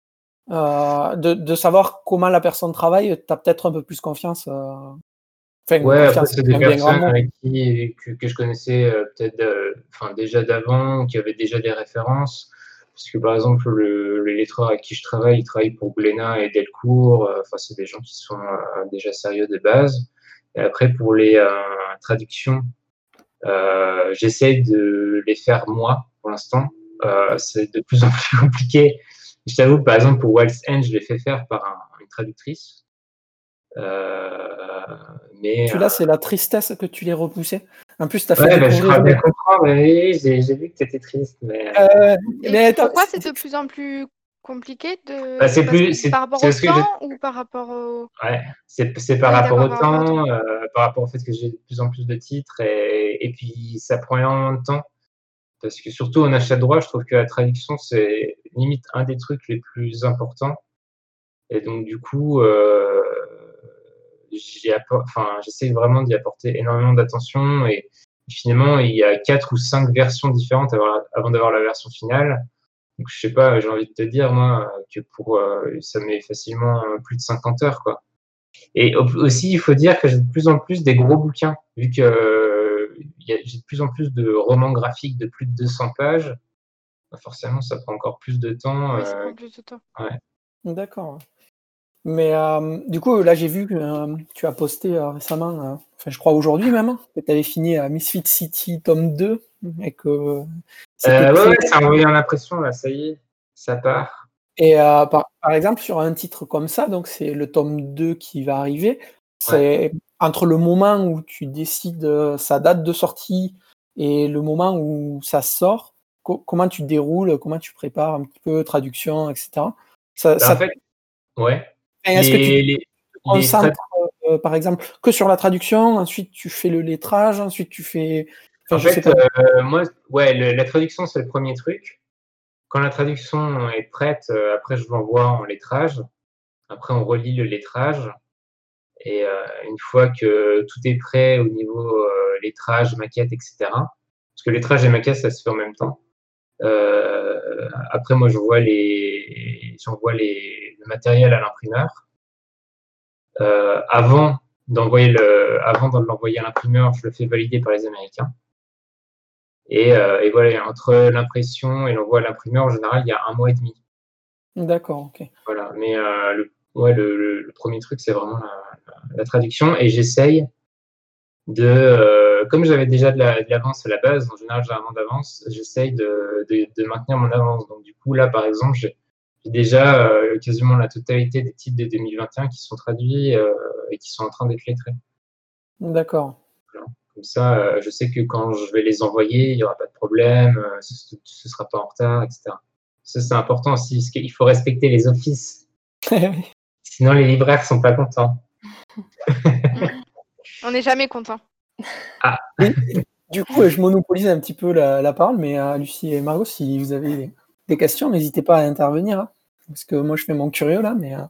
euh, de, de savoir comment la personne travaille. Tu as peut-être un peu plus confiance. euh, Enfin, Ouais, après, confiance, c'est c'est des un bien grand personnes mot. avec qui, que, que je connaissais euh, peut-être euh, enfin, déjà d'avant, qui avaient déjà des références. Parce que par exemple, le, le lettreur avec qui je travaille, il travaille pour Glénat et Delcourt. euh, Enfin, c'est des gens qui sont euh, déjà sérieux de base. Et après, pour les euh, traductions, Euh, j'essaie de les faire moi pour l'instant. Euh, c'est de plus en plus compliqué. Je t'avoue, par exemple, pour Wild's End, je l'ai fait faire par un, une traductrice. Euh, mais Celui-là, c'est la tristesse que tu les repoussais. En plus, tu as fait ouais, bah, je découvrir. crois bien comprendre. Oui, j'ai, j'ai vu que tu étais triste, mais Euh, Et mais pourquoi attends, c'est de plus en plus compliqué de... bah, c'est parce plus, que c'est, par rapport c'est au ce que je, temps ou par rapport au... ouais, c'est, c'est par Oui, rapport d'accord, au par rapport au temps. temps, euh, par rapport au fait que j'ai de plus en plus de titres et, et puis ça prend énormément de temps. Parce que surtout en achat de droit, je trouve que la traduction, c'est limite un des trucs les plus importants. Et donc, du coup, euh, j'y appor- enfin, j'essaie vraiment d'y apporter énormément d'attention. Et finalement, il y a quatre ou cinq versions différentes avant, avant d'avoir la version finale. Donc, je sais pas, j'ai envie de te dire, moi, que pour, euh, ça met facilement plus de cinquante heures, quoi. Et aussi, il faut dire que j'ai de plus en plus des gros bouquins, vu que euh, y a, j'ai de plus en plus de romans graphiques de plus de deux cents pages. Bah, forcément, ça prend encore plus de temps. Oui, ça Euh, prend plus de temps. ouais. d'accord. Mais euh, du coup, là, j'ai vu que euh, tu as posté euh, récemment, euh, enfin, je crois aujourd'hui même, que tu avais fini à Misfit City tome deux et que c'était Euh, ouais, prêt. ouais, c'est envoyé en impression, là, ça y est, ça part. Et euh, par, par exemple, sur un titre comme ça, donc c'est le tome deux qui va arriver, c'est entre le moment où tu décides euh, sa date de sortie et le moment où ça sort, co- comment tu déroules, comment tu prépares un petit peu traduction, et cetera. Ça, Bah, en ça, fait, ouais. est-ce que tu Les, te les, les tra- concentres, euh, par exemple, que sur la traduction, ensuite tu fais le lettrage, ensuite tu fais... Enfin, En je sais fait, pas. euh, moi, ouais, le- la traduction, c'est le premier truc. Quand la traduction est prête, euh, après, je l'envoie en lettrage. Après, on relit le lettrage. Et euh, une fois que tout est prêt au niveau euh, lettrage, maquette, et cetera. Parce que lettrage et maquette, ça se fait en même temps. Euh, après, moi, j'envoie les, j'envoie les, le matériel à l'imprimeur. Euh, avant d'envoyer le, avant de l'envoyer à l'imprimeur, je le fais valider par les Américains. Et, euh, et voilà, entre l'impression et l'envoi à l'imprimeur, en général, il y a un mois et demi. D'accord, ok. Voilà. Mais euh, le, ouais, le, le, le premier truc, c'est vraiment la, la, la traduction. Et j'essaye de, euh, comme j'avais déjà de, la, de l'avance à la base, en général, j'ai un an d'avance, j'essaye de, de, de maintenir mon avance. Donc, du coup, là, par exemple, j'ai, j'ai déjà euh, quasiment la totalité des titres de deux mille vingt et un qui sont traduits euh, et qui sont en train d'être lettrés. D'accord. Voilà. Comme ça, euh, je sais que quand je vais les envoyer, il n'y aura pas de problème, euh, ce ne sera pas en retard, et cetera. Ça, c'est important aussi, parce qu'il faut respecter les offices. Sinon, les libraires ne sont pas contents. On n'est jamais content. Ah. Et, du coup, je monopolise un petit peu la, la parole, mais euh, Lucie et Margot, si vous avez des questions, n'hésitez pas à intervenir. Hein, parce que moi, je fais mon curieux là, mais... Euh...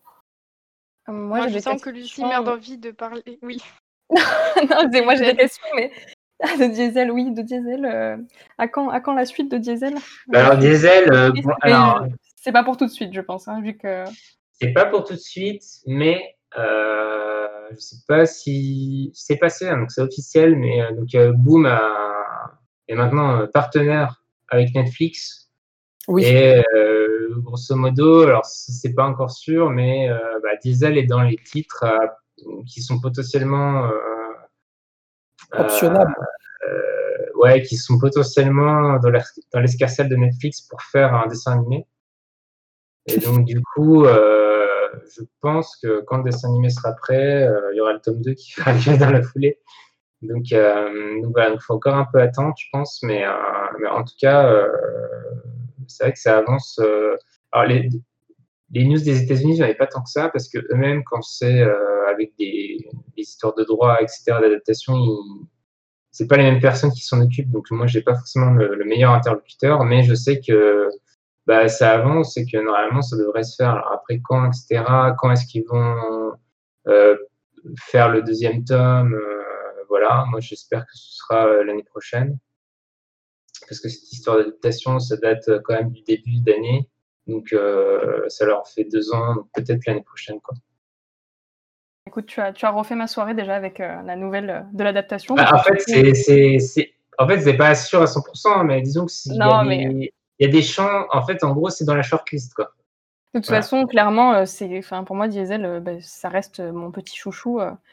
Moi, Moi, j'ai je des sens questions... que Lucie meurt d'envie de parler. Oui. non, c'est moi, j'ai des questions, mais de Diesel, oui, de Diesel. Euh... À, quand, à quand la suite de Diesel? Bah alors, Diesel, euh, bon, alors... c'est pas pour tout de suite, je pense, hein, vu que... C'est pas pour tout de suite, mais euh, je sais pas si c'est passé, hein, donc c'est officiel, mais euh, donc euh, Boom a, est maintenant euh, partenaire avec Netflix. Oui. Et euh, grosso modo, alors c'est pas encore sûr, mais euh, bah, Diesel est dans les titres euh, qui sont potentiellement euh, optionnables. Euh, ouais, qui sont potentiellement dans, la, dans l'escarcelle de Netflix pour faire un dessin animé. Et donc, du coup, euh, je pense que quand le dessin animé sera prêt, euh, il y aura le tome deux qui va arriver dans la foulée. Donc, euh, donc voilà, il faut encore un peu attendre, je pense. Mais, euh, mais en tout cas, euh, c'est vrai que ça avance. Euh, alors, les, les news des États-Unis, j'en avais pas tant que ça, parce que eux-mêmes, quand c'est euh, avec des, des histoires de droit, et cetera, d'adaptation, ils, c'est pas les mêmes personnes qui s'en occupent. Donc, moi, j'ai pas forcément le, le meilleur interlocuteur, mais je sais que bah, ça avance et que normalement, ça devrait se faire. Alors après, quand, et cetera, quand est-ce qu'ils vont euh, faire le deuxième tome euh, voilà, moi, j'espère que ce sera euh, l'année prochaine. Parce que cette histoire d'adaptation, ça date quand même du début d'année. Donc, euh, ça leur fait deux ans, donc peut-être l'année prochaine, quoi. Écoute, tu as, tu as refait ma soirée déjà avec euh, la nouvelle de l'adaptation. Bah, en fait, c'est, c'est, c'est, en fait, c'est pas sûr à cent pour cent, mais disons que s'il y a des, mais... il y a des champs, en fait, en gros, c'est dans la shortlist, quoi. De toute voilà. façon, clairement, c'est, enfin, pour moi, Diesel, bah, ça reste mon petit chouchou.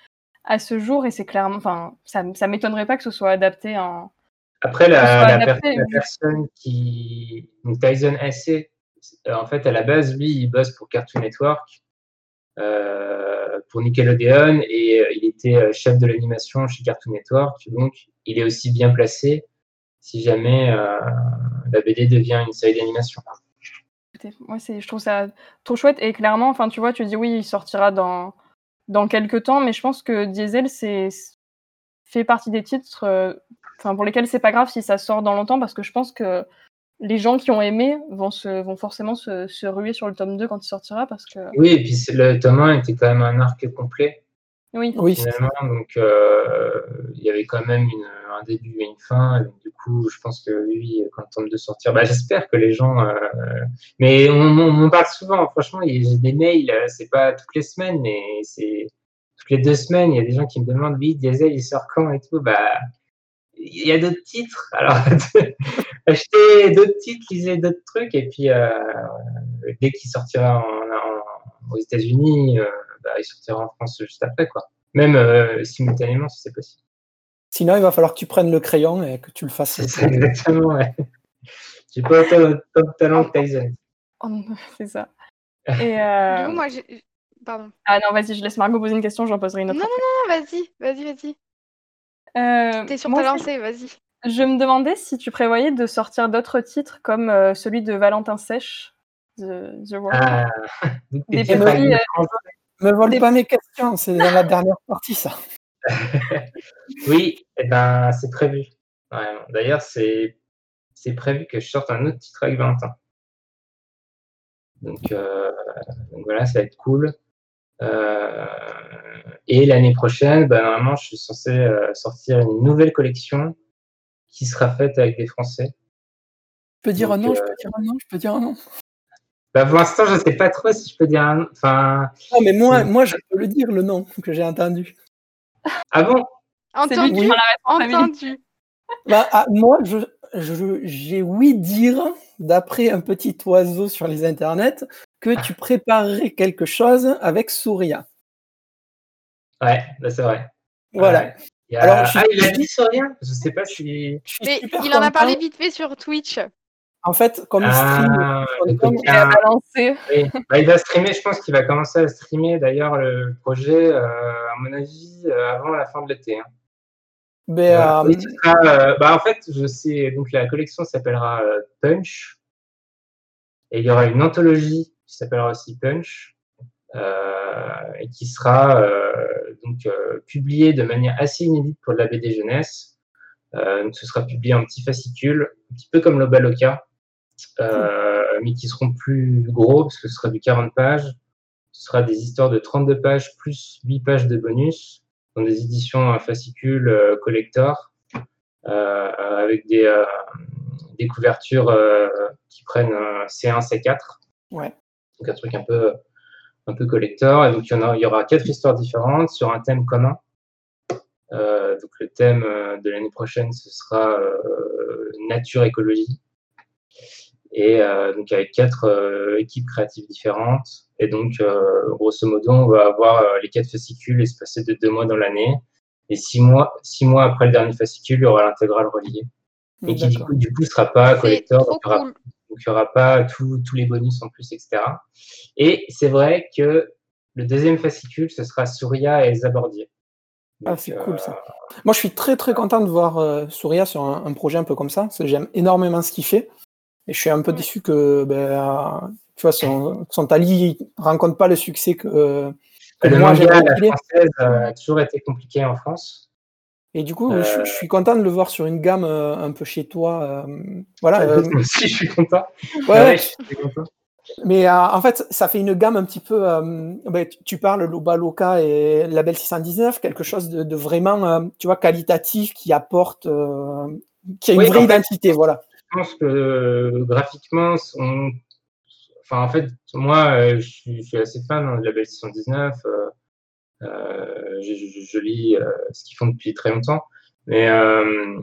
à ce jour, et c'est clairement, enfin, ça, ça m'étonnerait pas que ce soit adapté en. Après, la, la, adapté, per- la personne qui, donc Tyson Hesse, en fait, à la base, lui, il bosse pour Cartoon Network, euh, pour Nickelodeon, et euh, il était chef de l'animation chez Cartoon Network, donc il est aussi bien placé si jamais euh, la B D devient une série d'animation. Moi, c'est, je trouve ça trop chouette, et clairement, enfin, tu vois, tu dis oui, il sortira dans dans quelques temps, mais je pense que Diesel, c'est fait partie des titres, euh, enfin, pour lesquels c'est pas grave si ça sort dans longtemps, parce que je pense que les gens qui ont aimé vont se vont forcément se, se ruer sur le tome deux quand il sortira, parce que. Oui, et puis c'est, le tome un était quand même un arc complet. Oui. Oui. Finalement, donc euh, il y avait quand même une, un début et une fin. Et donc, du coup, je pense que lui, quand le tome deux sortira, bah, j'espère que les gens. Euh, mais on, on m'en parle souvent. Franchement, il y a- j'ai des mails. C'est pas toutes les semaines, mais c'est toutes les deux semaines. Il y a des gens qui me demandent, oui, Diesel, il sort quand et tout. Bah, il y a d'autres titres. Alors, achetez d'autres titres, lisez d'autres trucs, et puis euh, dès qu'il sortira en, en, aux États-Unis. Euh, Bah, il sortira en France juste après, quoi. Même euh, simultanément, si c'est possible. Sinon, il va falloir que tu prennes le crayon et que tu le fasses. C'est ça, exactement, ouais. J'ai pas autant de talent que Tyson. Oh, c'est ça. Et euh... Du coup, moi, j'ai... Pardon. Ah non, vas-y, je laisse Margot poser une question, j'en poserai une autre. Non, après. non, non, vas-y, vas-y, vas-y. Euh, T'es sur moi, ta lancée, vas-y. Je me demandais si tu prévoyais de sortir d'autres titres comme euh, celui de Valentin Sèche, The, The World. Ah, des petits, euh, me vole des... pas mes questions, c'est dans la dernière partie, ça. Oui, eh ben, c'est prévu. Vraiment. D'ailleurs, c'est, c'est prévu que je sorte un autre titre avec Valentin. Donc, euh, donc voilà, ça va être cool. Euh, et l'année prochaine, ben, normalement, je suis censé euh, sortir une nouvelle collection qui sera faite avec des Français. Je peux dire Donc, un nom, euh, je peux dire un nom, je peux dire un nom. Bah pour l'instant, je ne sais pas trop si je peux dire un nom. Enfin, non, mais moi, c'est... moi, je peux le dire, le nom que j'ai entendu. Ah bon? C'est lui qui oui. prend la entendu. Bah, ah, moi, je, je, j'ai ouï dire, d'après un petit oiseau sur les internets, que tu préparerais quelque chose avec Souria. Ouais, bah c'est vrai. Voilà. Ouais. Il a... Alors, je, ah, il a je, dit Souria? Je sais pas si... Je suis Mais super il en a content. parlé vite fait sur Twitch. En fait, comme il stream, ah, il, com... il a balancé. Oui. Bah, il va streamer, je pense qu'il va commencer à streamer d'ailleurs le projet, euh, à mon avis, euh, avant la fin de l'été. Hein. Ben, voilà. euh, Oui, ce sera, euh, bah, en fait, je sais, donc la collection s'appellera euh, Punch, et il y aura une anthologie qui s'appellera aussi Punch, euh, et qui sera euh, donc euh, publiée de manière assez inédite pour de la B D jeunesse. Euh, donc ce sera publié en petits fascicules, un petit peu comme l'Obaloka, euh, mais qui seront plus gros parce que ce sera du quarante pages. Ce sera des histoires de trente-deux pages plus huit pages de bonus dans des éditions fascicules euh, collector euh, avec des, euh, des couvertures euh, qui prennent un C un, C quatre. Ouais. Donc un truc un peu, un peu collector. Et donc il y, en a, il y aura quatre histoires différentes sur un thème commun. Euh, donc le thème de l'année prochaine, ce sera euh, nature-écologie. Et euh, donc avec quatre euh, équipes créatives différentes. Et donc, euh, grosso modo, on va avoir euh, les quatre fascicules espacés de deux mois dans l'année. Et six mois, six mois après le dernier fascicule, il y aura l'intégrale reliée. Et qui, du coup, du coup, ne sera pas collector. Donc, il n'y aura, cool. aura pas tous les bonus en plus, et cetera. Et c'est vrai que le deuxième fascicule, ce sera Souria et Elsa Bordier. Donc, ah, c'est euh, cool ça. Moi, je suis très très content de voir euh, Souria sur un, un projet un peu comme ça, parce que j'aime énormément ce qu'il fait. Et je suis un peu ouais. déçu que ben, tu vois, son, son Tali ne rencontre pas le succès que, euh, que le moi manga, j'aimerais la qu'il ait. française a toujours été compliqué en France. Et du coup, euh... je, je suis content de le voir sur une gamme euh, un peu chez toi. Euh, voilà. Moi euh... aussi, je suis content. Ouais, ouais, je suis content. Mais euh, en fait, ça fait une gamme un petit peu. Euh, ben, tu parles l'Obaloka et Label six cent dix-neuf, quelque chose de, de vraiment, euh, tu vois, qualitatif, qui apporte, euh, qui a une oui, vraie identité, fait, voilà. Je pense que euh, graphiquement, on... enfin en fait, moi, je suis, je suis assez fan de Label six cent dix-neuf. Euh, euh, je, je, je lis euh, ce qu'ils font depuis très longtemps, mais euh,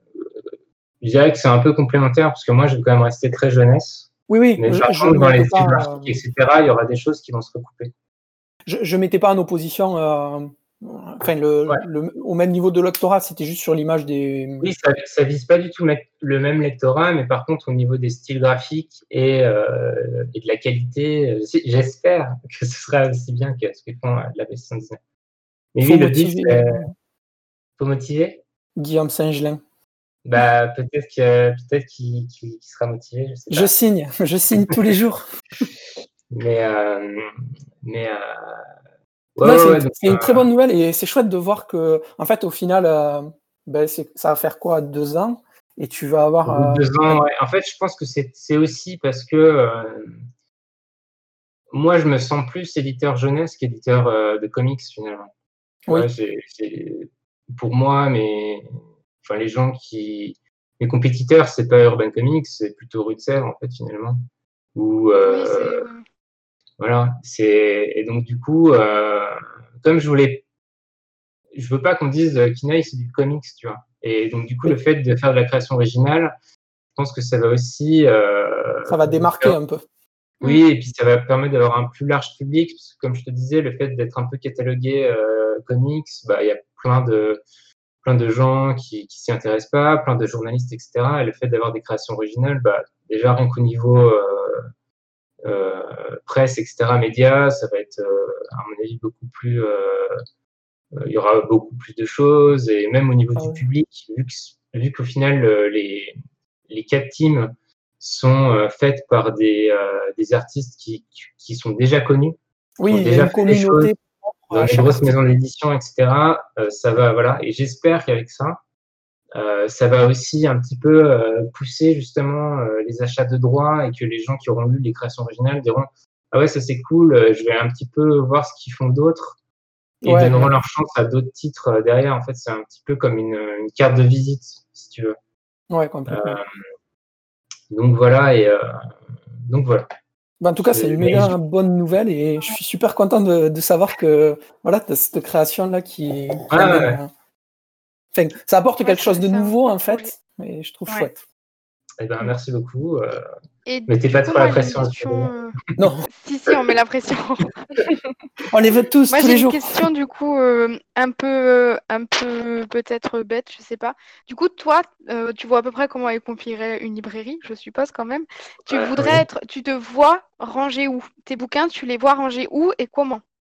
je dirais que c'est un peu complémentaire parce que moi, je vais quand même rester très jeunesse. Oui, oui. Mais je, par je contre, dans les styles pas, graphiques, et cetera, il y aura des choses qui vont se recouper. Je ne mettais pas en opposition euh, Enfin, le, Ouais. le- au même niveau de lectorat, c'était juste sur l'image des. Oui, ça, ça vise pas du tout le le même lectorat, mais par contre, au niveau des styles graphiques et, euh, et de la qualité, euh, si- j'espère que ce sera aussi bien que ce que font euh, de la version Disney. Mais Faut oui, le but, motiver c'est euh, faut motiver. Guillaume Saint-Gelin. Bah, peut-être que peut-être qu'il qu'il- qu'il sera motivé, je sais Je pas. signe, je signe tous les jours. Mais euh, mais euh, ouais, Non, ouais, c'est une, ouais, donc, c'est une euh, très bonne nouvelle et c'est chouette de voir que, en fait, au final, euh, ben, c'est- ça va faire quoi, deux ans et tu vas avoir. au bout de euh, deux ans, ouais. En fait, je pense que c'est c'est aussi parce que euh, moi, je me sens plus éditeur jeunesse qu'éditeur euh, de comics finalement. Tu Oui, vois, j'ai, j'ai- pour moi, mes, enfin, les gens qui, mes compétiteurs, c'est pas Urban Comics, c'est plutôt Rue de Sèvres, en fait, finalement. Ou, Oui, euh, c'est. Oui. voilà, c'est, et donc, du coup, euh, comme je voulais, je veux pas qu'on dise euh, Kinaï, c'est du comics, tu vois. Et donc, du coup, le oui, fait de faire de la création originale, je pense que ça va aussi, euh, ça va démarquer un peu. oui, et puis ça va permettre d'avoir un plus large public, parce que comme je te disais, le fait d'être un peu catalogué euh, comics, bah, il y a plein de, plein de gens qui, qui s'y intéressent pas, plein de journalistes, et cetera. Et le fait d'avoir des créations originales, bah, déjà rien qu'au niveau euh, euh, presse, et cetera, médias, ça va être, euh, à mon avis, beaucoup plus, euh, euh, il y aura beaucoup plus de choses, et même au niveau Ah du ouais. public, vu que, vu qu'au final, euh, les, les quatre teams sont euh, faites par des, euh, des artistes qui, qui sont déjà connus, qui Oui, ont il y a déjà une fait des choses communauté propre dans à des chaque grosses artiste. maisons d'édition, et cetera. Euh, ça va, voilà. Et j'espère qu'avec ça, euh, ça va aussi un petit peu euh, pousser justement euh, les achats de droits et que les gens qui auront lu les créations originales diront ah ouais, ça c'est cool, euh, je vais un petit peu voir ce qu'ils font d'autres et Ouais, donneront ouais, leur chance à d'autres titres euh, derrière. En fait, c'est un petit peu comme une, une carte de visite, si tu veux. ouais, Euh, complètement. donc voilà, et euh, donc voilà. Ben, en tout cas, c'est une Mais je- méga bonne nouvelle et je suis super content de, de savoir que voilà, tu as cette création-là qui, qui ah, ouais, amène. ouais. euh, Enfin, ça apporte Ouais, quelque c'est chose de c'est un nouveau, beau en projet. fait, et je trouve Ouais. chouette. Eh ben, Mm. merci beaucoup. Euh, Et mettez du pas coup, trop la moi, j'ai une pression à ce question. euh, Non, Si, si, on met la pression. on les veut tous, Moi, tous j'ai les une jours. question, du coup, euh, un peu, un peu peut-être bête, je sais pas. Du coup, toi, euh, tu vois à peu près comment est configurée une librairie, je suppose quand même. Tu Ouais, voudrais oui. être, tu te vois ranger où? Tes bouquins, tu les vois ranger où et comment?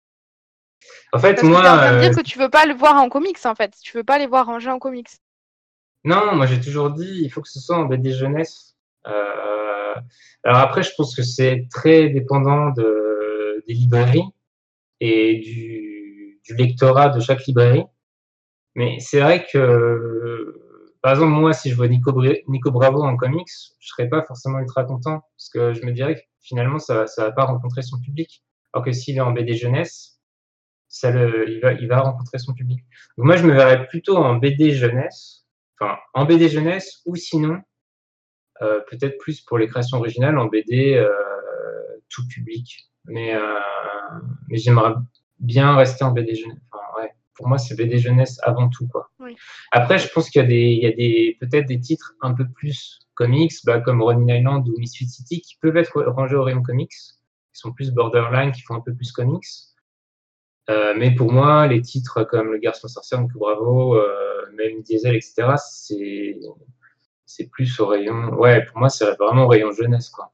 En fait, Parce que tu es en moi, train de euh, dire que tu veux pas le voir en comics, en fait. Tu veux pas les voir rangés en comics. non, moi j'ai toujours dit, il faut que ce soit en B D jeunesse. Euh, alors après, je pense que c'est très dépendant de, des librairies et du, du lectorat de chaque librairie. Mais c'est vrai que, par exemple, moi, si je vois Nico, Bra- Nico Bravo en comics, je serais pas forcément ultra content parce que je me dirais que finalement, ça, va- ça va pas rencontrer son public. Alors que s'il est en B D jeunesse, ça le, il va, il va rencontrer son public. Donc moi, je me verrais plutôt en B D jeunesse, enfin, en B D jeunesse ou sinon, euh, peut-être plus pour les créations originales en B D euh, tout public. Mais, euh, mais j'aimerais bien rester en B D jeunesse. Enfin, ouais. Pour moi, c'est B D jeunesse avant tout, quoi. Oui. Après, je pense qu'il y a des, il y a des, peut-être des titres un peu plus comics, bah, comme Running Island ou Misfit City, qui peuvent être rangés au rayon comics, qui sont plus borderline, qui font un peu plus comics. Euh, mais pour moi, les titres comme Le Garçon Sorcière, Nico Bravo, euh, même Diesel, et cetera, c'est, c'est plus au rayon. Ouais, pour moi, c'est vraiment au rayon jeunesse, quoi.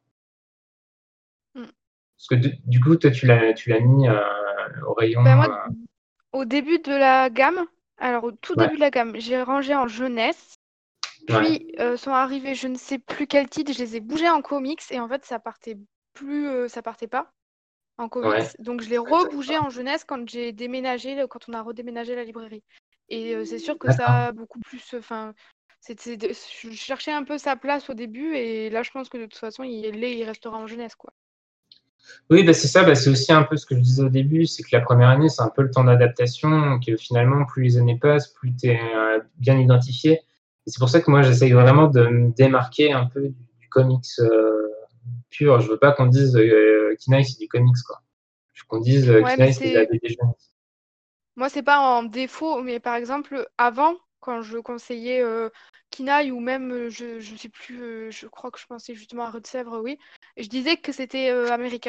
Mm. Parce que du, du coup, toi, tu l'as, tu l'as mis euh, au rayon. Ben moi, euh, au début de la gamme, alors au tout ouais, début de la gamme, j'ai rangé en jeunesse. ouais, Puis euh, sont arrivés, je ne sais plus quel titre, je les ai bougés en comics et en fait ça partait plus, euh, ça partait pas en comics. ouais. Donc je l'ai rebougé en jeunesse quand j'ai déménagé, quand on a redéménagé la librairie. Et euh, c'est sûr que D'accord. ça a beaucoup plus, enfin, c'était, je cherchais un peu sa place au début et là je pense que de toute façon il est, il restera en jeunesse quoi. Oui, bah, c'est ça, bah, c'est aussi un peu ce que je disais au début, c'est que la première année, c'est un peu le temps d'adaptation, que finalement, plus les années passent, plus tu es euh, bien identifié. Et c'est pour ça que moi, j'essaye vraiment de me démarquer un peu du, du comics euh, pur. Je veux pas qu'on dise euh, Kinaï, c'est du comics, quoi. Je veux qu'on dise euh, Ouais, mais Kinaï, c'est de la c'est, B D jeunesse. moi c'est pas en défaut, mais par exemple avant, quand je conseillais euh, Kinaï ou même, euh, je, je sais plus, euh, je crois que je pensais justement à Rue de Sèvres, oui, je disais que c'était euh, américain.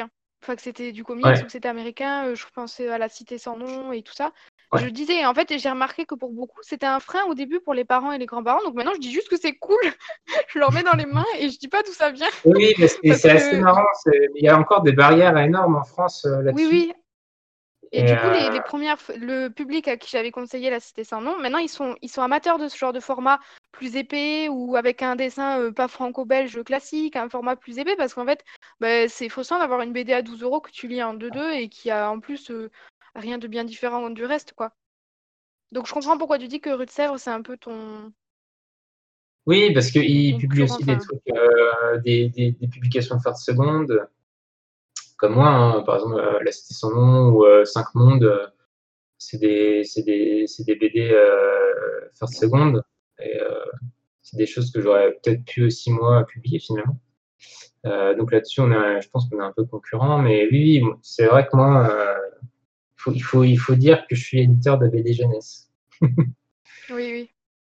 enfin que c'était du comics Ouais. ou que c'était américain. euh, je pensais à La Cité sans nom et tout ça. Ouais. Je disais, en fait, j'ai remarqué que pour beaucoup, c'était un frein au début pour les parents et les grands-parents. Donc maintenant, je dis juste que c'est cool. Je leur mets dans les mains et je dis pas d'où ça vient. Oui, mais c'est Parce c'est assez que, marrant. c'est- Il y a encore des barrières énormes en France euh, oui, là-dessus. oui. Et Et du coup, les, euh, les premières, f- le public à qui j'avais conseillé La Cité sans nom, maintenant, ils sont, ils sont amateurs de ce genre de format plus épais ou avec un dessin euh, pas franco-belge classique, un format plus épais, parce qu'en fait, bah, c'est frustrant d'avoir une B D à douze euros que tu lis en deux deux et qui a en plus euh, rien de bien différent du reste, quoi. Donc, je comprends pourquoi tu dis que Rue de Sèvres, c'est un peu ton, oui, parce ton qu'ils publient concurrent. aussi des Enfin, trucs, euh, des, des, des publications de fin de seconde, comme moi, hein, par exemple, euh, La Cité sans nom ou euh, Cinq Mondes, euh, c'est des, c'est des, c'est des B D euh, first seconde. Et euh, c'est des choses que j'aurais peut-être pu aussi, moi, publier finalement. Euh, donc là-dessus, on a, je pense qu'on est un peu concurrent. Mais oui, oui, c'est vrai que moi, euh, faut, il, faut, il faut dire que je suis éditeur de B D jeunesse. oui, oui.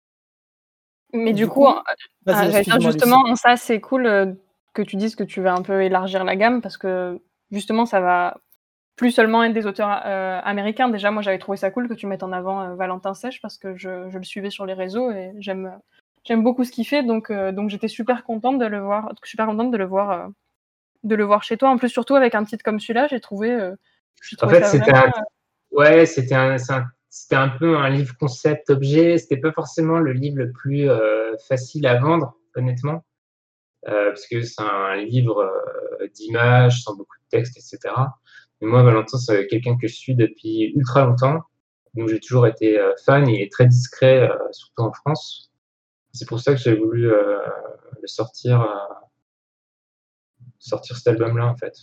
Mais du Du coup, coup, euh, vas-y, ah, j'allais dire excuse-moi, Lucie. justement, ça c'est cool euh, que tu dises que tu vas un peu élargir la gamme parce que justement, ça va plus seulement être des auteurs euh, américains. Déjà, moi, j'avais trouvé ça cool que tu mettes en avant euh, Valentin Sèche parce que je, je le suivais sur les réseaux et j'aime j'aime beaucoup ce qu'il fait. Donc, euh, donc j'étais super contente de le voir, super contente de le voir, euh, de le voir chez toi. En plus, surtout avec un titre comme celui-là, j'ai trouvé, euh, j'ai En trouvé fait, ça c'était vraiment. un, ouais, c'était un, c'est un- c'était un peu un livre concept objet. C'était pas forcément le livre le plus euh, facile à vendre, honnêtement, euh, parce que c'est un livre euh, d'images, sans beaucoup de texte, et cetera. Mais moi, Valentin, c'est quelqu'un que je suis depuis ultra longtemps. Donc, j'ai toujours été euh, fan. Il est très discret, euh, surtout en France. C'est pour ça que j'ai voulu euh, le sortir, euh, sortir cet album-là, en fait.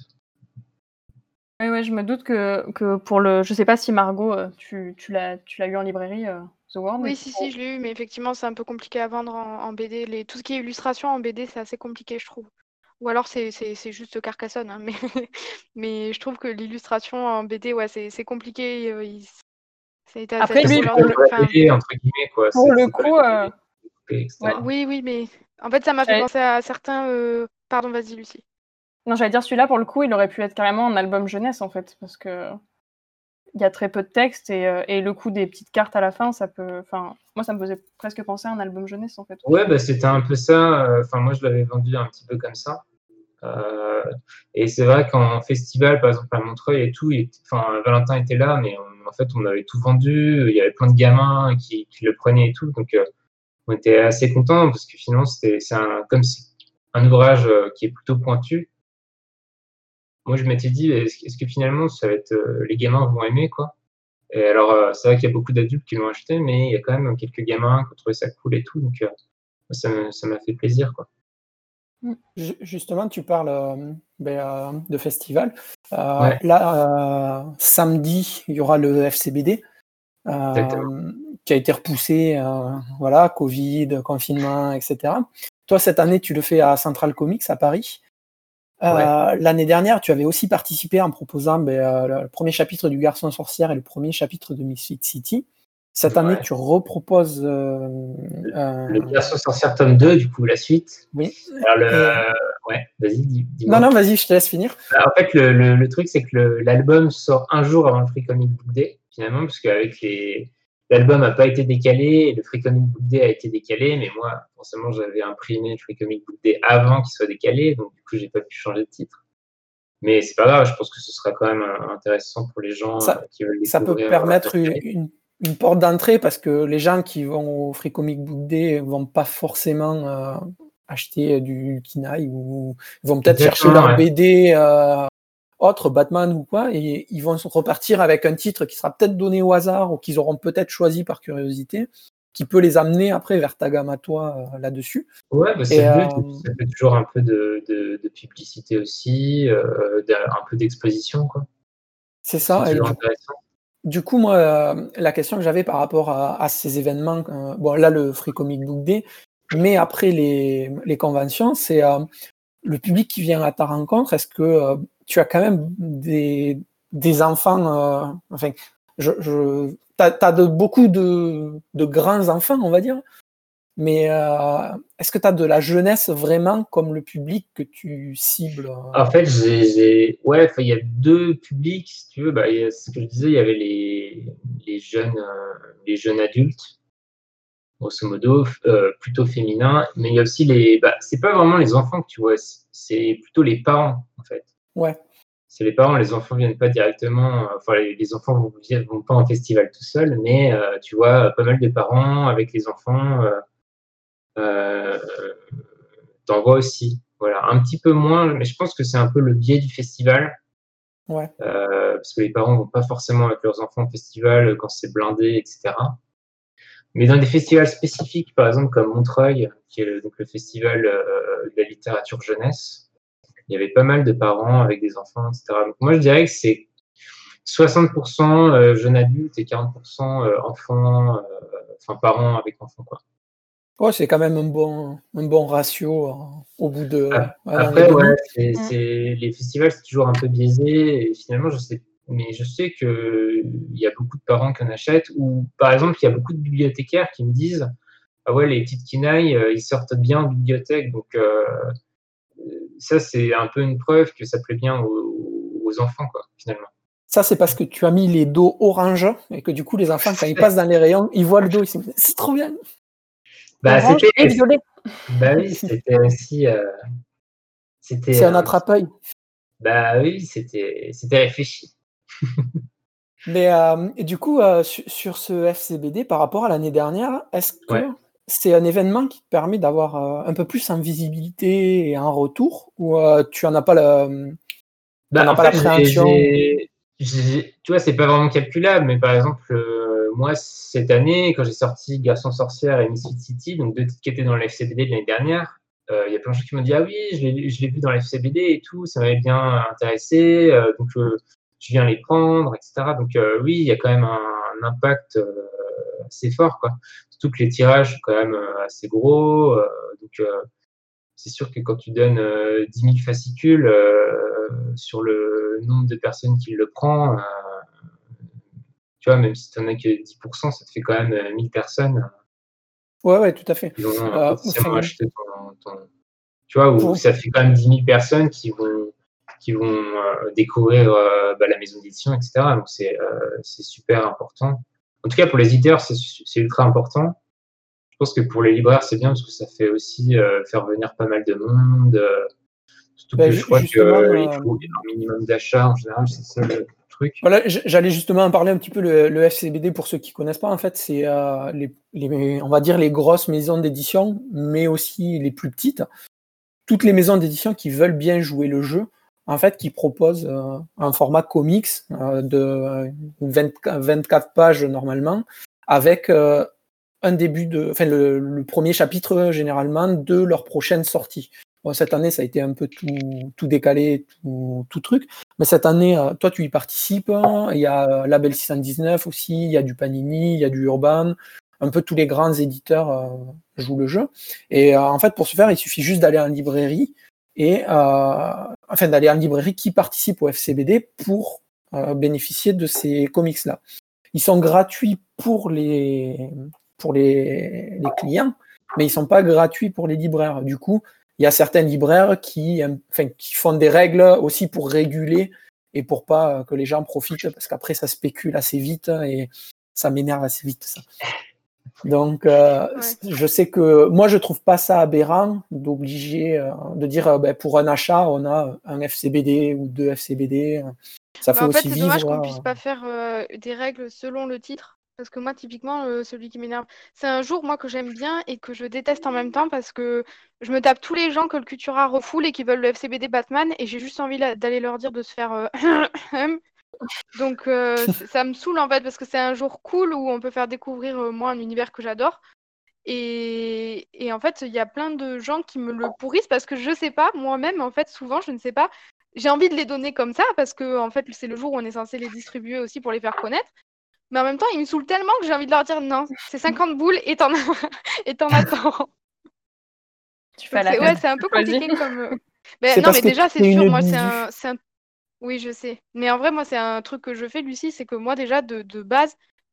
Ouais, ouais, je me doute que, que pour le. Je sais pas si Margot, euh, tu, tu l'as tu l'as eu en librairie, euh, The World, mais Oui, si, si, je l'ai eu, mais effectivement, c'est un peu compliqué à vendre en, en B D. Les... Tout ce qui est illustration en B D, c'est assez compliqué, je trouve. Ou alors, c'est c'est- c'est juste Carcassonne, hein, mais... mais je trouve que l'illustration en B D, ouais, c'est c'est compliqué. euh, il- c'est- T'as t'as après des lui, C'est couleurs pour pas de... le, pour la Enfin, B D, entre guillemets, quoi. pour C'est le c'est pas coup, euh, la B D coupée, ouais, et cetera. oui, oui, mais en fait, ça m'a fait j'allais- penser à certains... euh, Pardon, vas-y, Lucie. non, j'allais dire celui-là, pour le coup, il aurait pu être carrément un album jeunesse, en fait, parce que il y a très peu de texte et, euh, et le coup des petites cartes à la fin, ça peut. Enfin, moi, ça me faisait presque penser à un album jeunesse, en fait. Ouais, bah, c'était un peu ça. euh, Enfin, moi, je l'avais vendu un petit peu comme ça. Euh, et c'est vrai qu'en festival, par exemple à Montreuil et tout, il était- enfin, Valentin était là, mais on- en fait, on avait tout vendu. Il y avait plein de gamins qui, qui le prenaient et tout. Donc, euh, on était assez contents parce que finalement, c'était, c'est un, comme si, un ouvrage euh, qui est plutôt pointu. Moi, je m'étais dit, est-ce, est-ce que finalement, ça va être, euh, les gamins vont aimer, quoi. Et alors, euh, c'est vrai qu'il y a beaucoup d'adultes qui l'ont acheté, mais il y a quand même quelques gamins qui ont trouvé ça cool et tout. Donc, euh, ça, me- ça m'a fait plaisir, quoi. Ju- Justement, tu parles euh, ben, euh, de festival. Euh, Ouais, là, euh, samedi, il y aura le F C B D exactement. euh, qui a été repoussé. Euh, voilà, Covid, confinement, et cetera. Toi, cette année, tu le fais à Central Comics à Paris. Ouais, Euh, l'année dernière, tu avais aussi participé en proposant ben, euh, le premier chapitre du Garçon sorcière et le premier chapitre de Misfit City. Cette année, ouais. tu reproposes euh, un- Le Garçon sorcière tome deux, du coup, la suite. oui. Alors, le... Et... ouais, vas-y, dis- Non, dis-moi. non, vas-y, je te laisse finir. Bah, en fait, le, le, le truc, c'est que le- l'album sort un jour avant le Free Comic Book Day, finalement, parce qu'avec les. L'album n'a pas été décalé, et le Free Comic Book Day a été décalé, mais moi, forcément, j'avais imprimé le Free Comic Book Day avant qu'il soit décalé, donc du coup, j'ai pas pu changer de titre. Mais c'est pas grave, je pense que ce sera quand même euh, intéressant pour les gens euh, Ça, qui veulent ça peut découvrir euh, la permettre une, série. une- une porte d'entrée parce que les gens qui vont au Free Comic Book Day vont pas forcément euh, acheter du Kinaï ou vont peut-être chercher Exactement, leur ouais. B D euh, autre, Batman ou quoi, et ils vont se repartir avec un titre qui sera peut-être donné au hasard ou qu'ils auront peut-être choisi par curiosité, qui peut les amener après vers ta gamme à toi euh, là-dessus. Ouais, bah, c'est Et le euh, but, et puis ça fait toujours un peu de, de, de publicité aussi, euh, d'un- un peu d'exposition, quoi. c'est C'est ça. Et toujours du intéressant. Du coup, moi, euh, la question que j'avais par rapport à, à ces événements, euh, bon, là, le Free Comic Book Day, mais après les, les conventions, c'est euh, le public qui vient à ta rencontre. Est-ce que euh, tu as quand même des, des enfants, euh, enfin, je, je, t'as, t'as de, beaucoup de, de grands enfants, on va dire. Mais euh, est-ce que tu as de la jeunesse vraiment comme le public que tu cibles? En fait, j'ai, j'ai... ouais, il y a deux publics, si tu veux. Bah, il y a ce que je disais, il y avait les, les jeunes, euh, les jeunes adultes, grosso modo, euh, plutôt féminins. Mais il y a aussi les, bah, c'est pas vraiment les enfants que tu vois, c'est plutôt les parents, en fait. Ouais. C'est les parents, les enfants viennent pas directement, enfin, les, les enfants vont, vont pas en festival tout seuls, mais euh, tu vois, pas mal de parents avec les enfants, euh, euh, t'en vois aussi. Voilà, un petit peu moins, mais je pense que c'est un peu le biais du festival. Ouais. Euh, parce que les parents vont pas forcément avec leurs enfants au festival quand c'est blindé, et cetera. Mais dans des festivals spécifiques, par exemple comme Montreuil, qui est le, donc le festival euh, de la littérature jeunesse, il y avait pas mal de parents avec des enfants, et cetera. Donc moi, je dirais que c'est soixante pour cent jeunes adultes et quarante pour cent enfants, euh, enfin parents avec enfants, quoi. Ouais, c'est quand même un bon, un bon ratio euh, au bout de. Après, ouais, c'est, c'est, les festivals, c'est toujours un peu biaisé. Et finalement, je sais, mais je sais qu'il y a beaucoup de parents qui en achètent. Ou par exemple, il y a beaucoup de bibliothécaires qui me disent ah ouais, les petites quinailles, ils sortent bien en bibliothèque. Donc, euh, ça, c'est un peu une preuve que ça plaît bien aux, aux enfants, quoi, finalement. Ça, c'est parce que tu as mis les dos orange et que du coup, les enfants, quand ils passent dans les rayons, ils voient le dos, ils se disent c'est trop bien. Bah, orange c'était... et violet. Bah oui, c'était aussi. Euh... C'était c'est un attrape-œil. Bah oui, c'était, c'était réfléchi. Mais euh, et du coup, euh, sur, sur ce F C B D, par rapport à l'année dernière, est-ce que ouais. c'est un événement qui te permet d'avoir euh, un peu plus en visibilité et en retour, ou euh, tu n'en as pas la, bah, en en pas fait, la préhension j'ai, j'ai, tu vois, c'est pas vraiment calculable, mais par exemple, euh, moi, cette année, quand j'ai sorti Garçon Sorcière et Misfit City, donc deux titres qui étaient dans le F C B D de l'année dernière, il euh, y a plein de gens qui m'ont dit ah oui, je l'ai, je l'ai vu dans le F C B D et tout, ça m'avait bien intéressé, euh, donc euh, je viens les prendre, et cetera. Donc euh, oui, il y a quand même un, un impact euh, assez fort, quoi. Surtout que les tirages sont quand même euh, assez gros, euh, donc euh, c'est sûr que quand tu donnes euh, dix mille fascicules euh, sur le nombre de personnes qui le prend, euh, tu vois, même si tu n'en as que dix pour cent, ça te fait quand même euh, mille personnes. Ouais, ouais, tout à fait. Qui vont euh, potentiellement enfin, acheter ton, ton... Tu vois, où pour... ça fait quand même dix mille personnes qui vont, qui vont euh, découvrir euh, bah, la maison d'édition, et cetera. Donc, c'est, euh, c'est super important. En tout cas, pour les éditeurs, c'est, c'est ultra important. Je pense que pour les libraires, c'est bien parce que ça fait aussi euh, faire venir pas mal de monde. Euh, surtout ben, que je crois qu'il euh, faut un minimum d'achats en général, c'est ça le truc. Voilà, j'allais justement en parler un petit peu. Le, le F C B D, pour ceux qui ne connaissent pas, en fait, c'est euh, les, les, on va dire les grosses maisons d'édition, mais aussi les plus petites. Toutes les maisons d'édition qui veulent bien jouer le jeu, en fait, qui proposent euh, un format comics euh, de vingt, vingt-quatre pages normalement, avec euh, un début de, enfin le, le premier chapitre généralement de leur prochaine sortie. Bon, cette année, ça a été un peu tout, tout décalé, tout, tout truc. Mais cette année, euh, toi, tu y participes. Hein, il y a euh, Label six cent dix-neuf aussi, il y a du Panini, il y a du Urban. Un peu tous les grands éditeurs euh, jouent le jeu. Et euh, en fait, pour ce faire, il suffit juste d'aller en librairie et euh, enfin d'aller en librairie qui participe au F C B D pour euh, bénéficier de ces comics-là. Ils sont gratuits pour les pour les, les clients, mais ils sont pas gratuits pour les libraires. Du coup, il y a certains libraires qui, enfin, qui font des règles aussi pour réguler et pour pas que les gens profitent, parce qu'après ça spécule assez vite et ça m'énerve assez vite ça. Donc, euh, ouais. je sais que moi, je trouve pas ça aberrant d'obliger, euh, de dire euh, ben, pour un achat, on a un F C B D ou deux F C B D. Ça bah fait en aussi fait, c'est vivre. dommage qu'on puisse pas faire euh, des règles selon le titre. Parce que moi, typiquement, euh, celui qui m'énerve, c'est un jour, moi, que j'aime bien et que je déteste en même temps parce que je me tape tous les gens que le Cultura refoule et qui veulent le F C B D Batman et j'ai juste envie la- d'aller leur dire de se faire... Euh... Donc, euh, ça me saoule, en fait, parce que c'est un jour cool où on peut faire découvrir, euh, moi, un univers que j'adore. Et, et en fait, il y a plein de gens qui me le pourrissent parce que je sais pas, moi-même, en fait, souvent, je ne sais pas. J'ai envie de les donner comme ça parce que, en fait, c'est le jour où on est censé les distribuer aussi pour les faire connaître. Mais en même temps, ils me saoulent tellement que j'ai envie de leur dire non, c'est cinquante boules et t'en, et t'en attends. Tu fais la c'est, ouais, c'est un peu compliqué comme. Mais, c'est non, mais déjà, c'est sûr, moi, bisu. c'est un, c'est un. Oui, je sais. Mais en vrai, moi, c'est un truc que je fais, Lucie, c'est que moi, déjà, de, de base,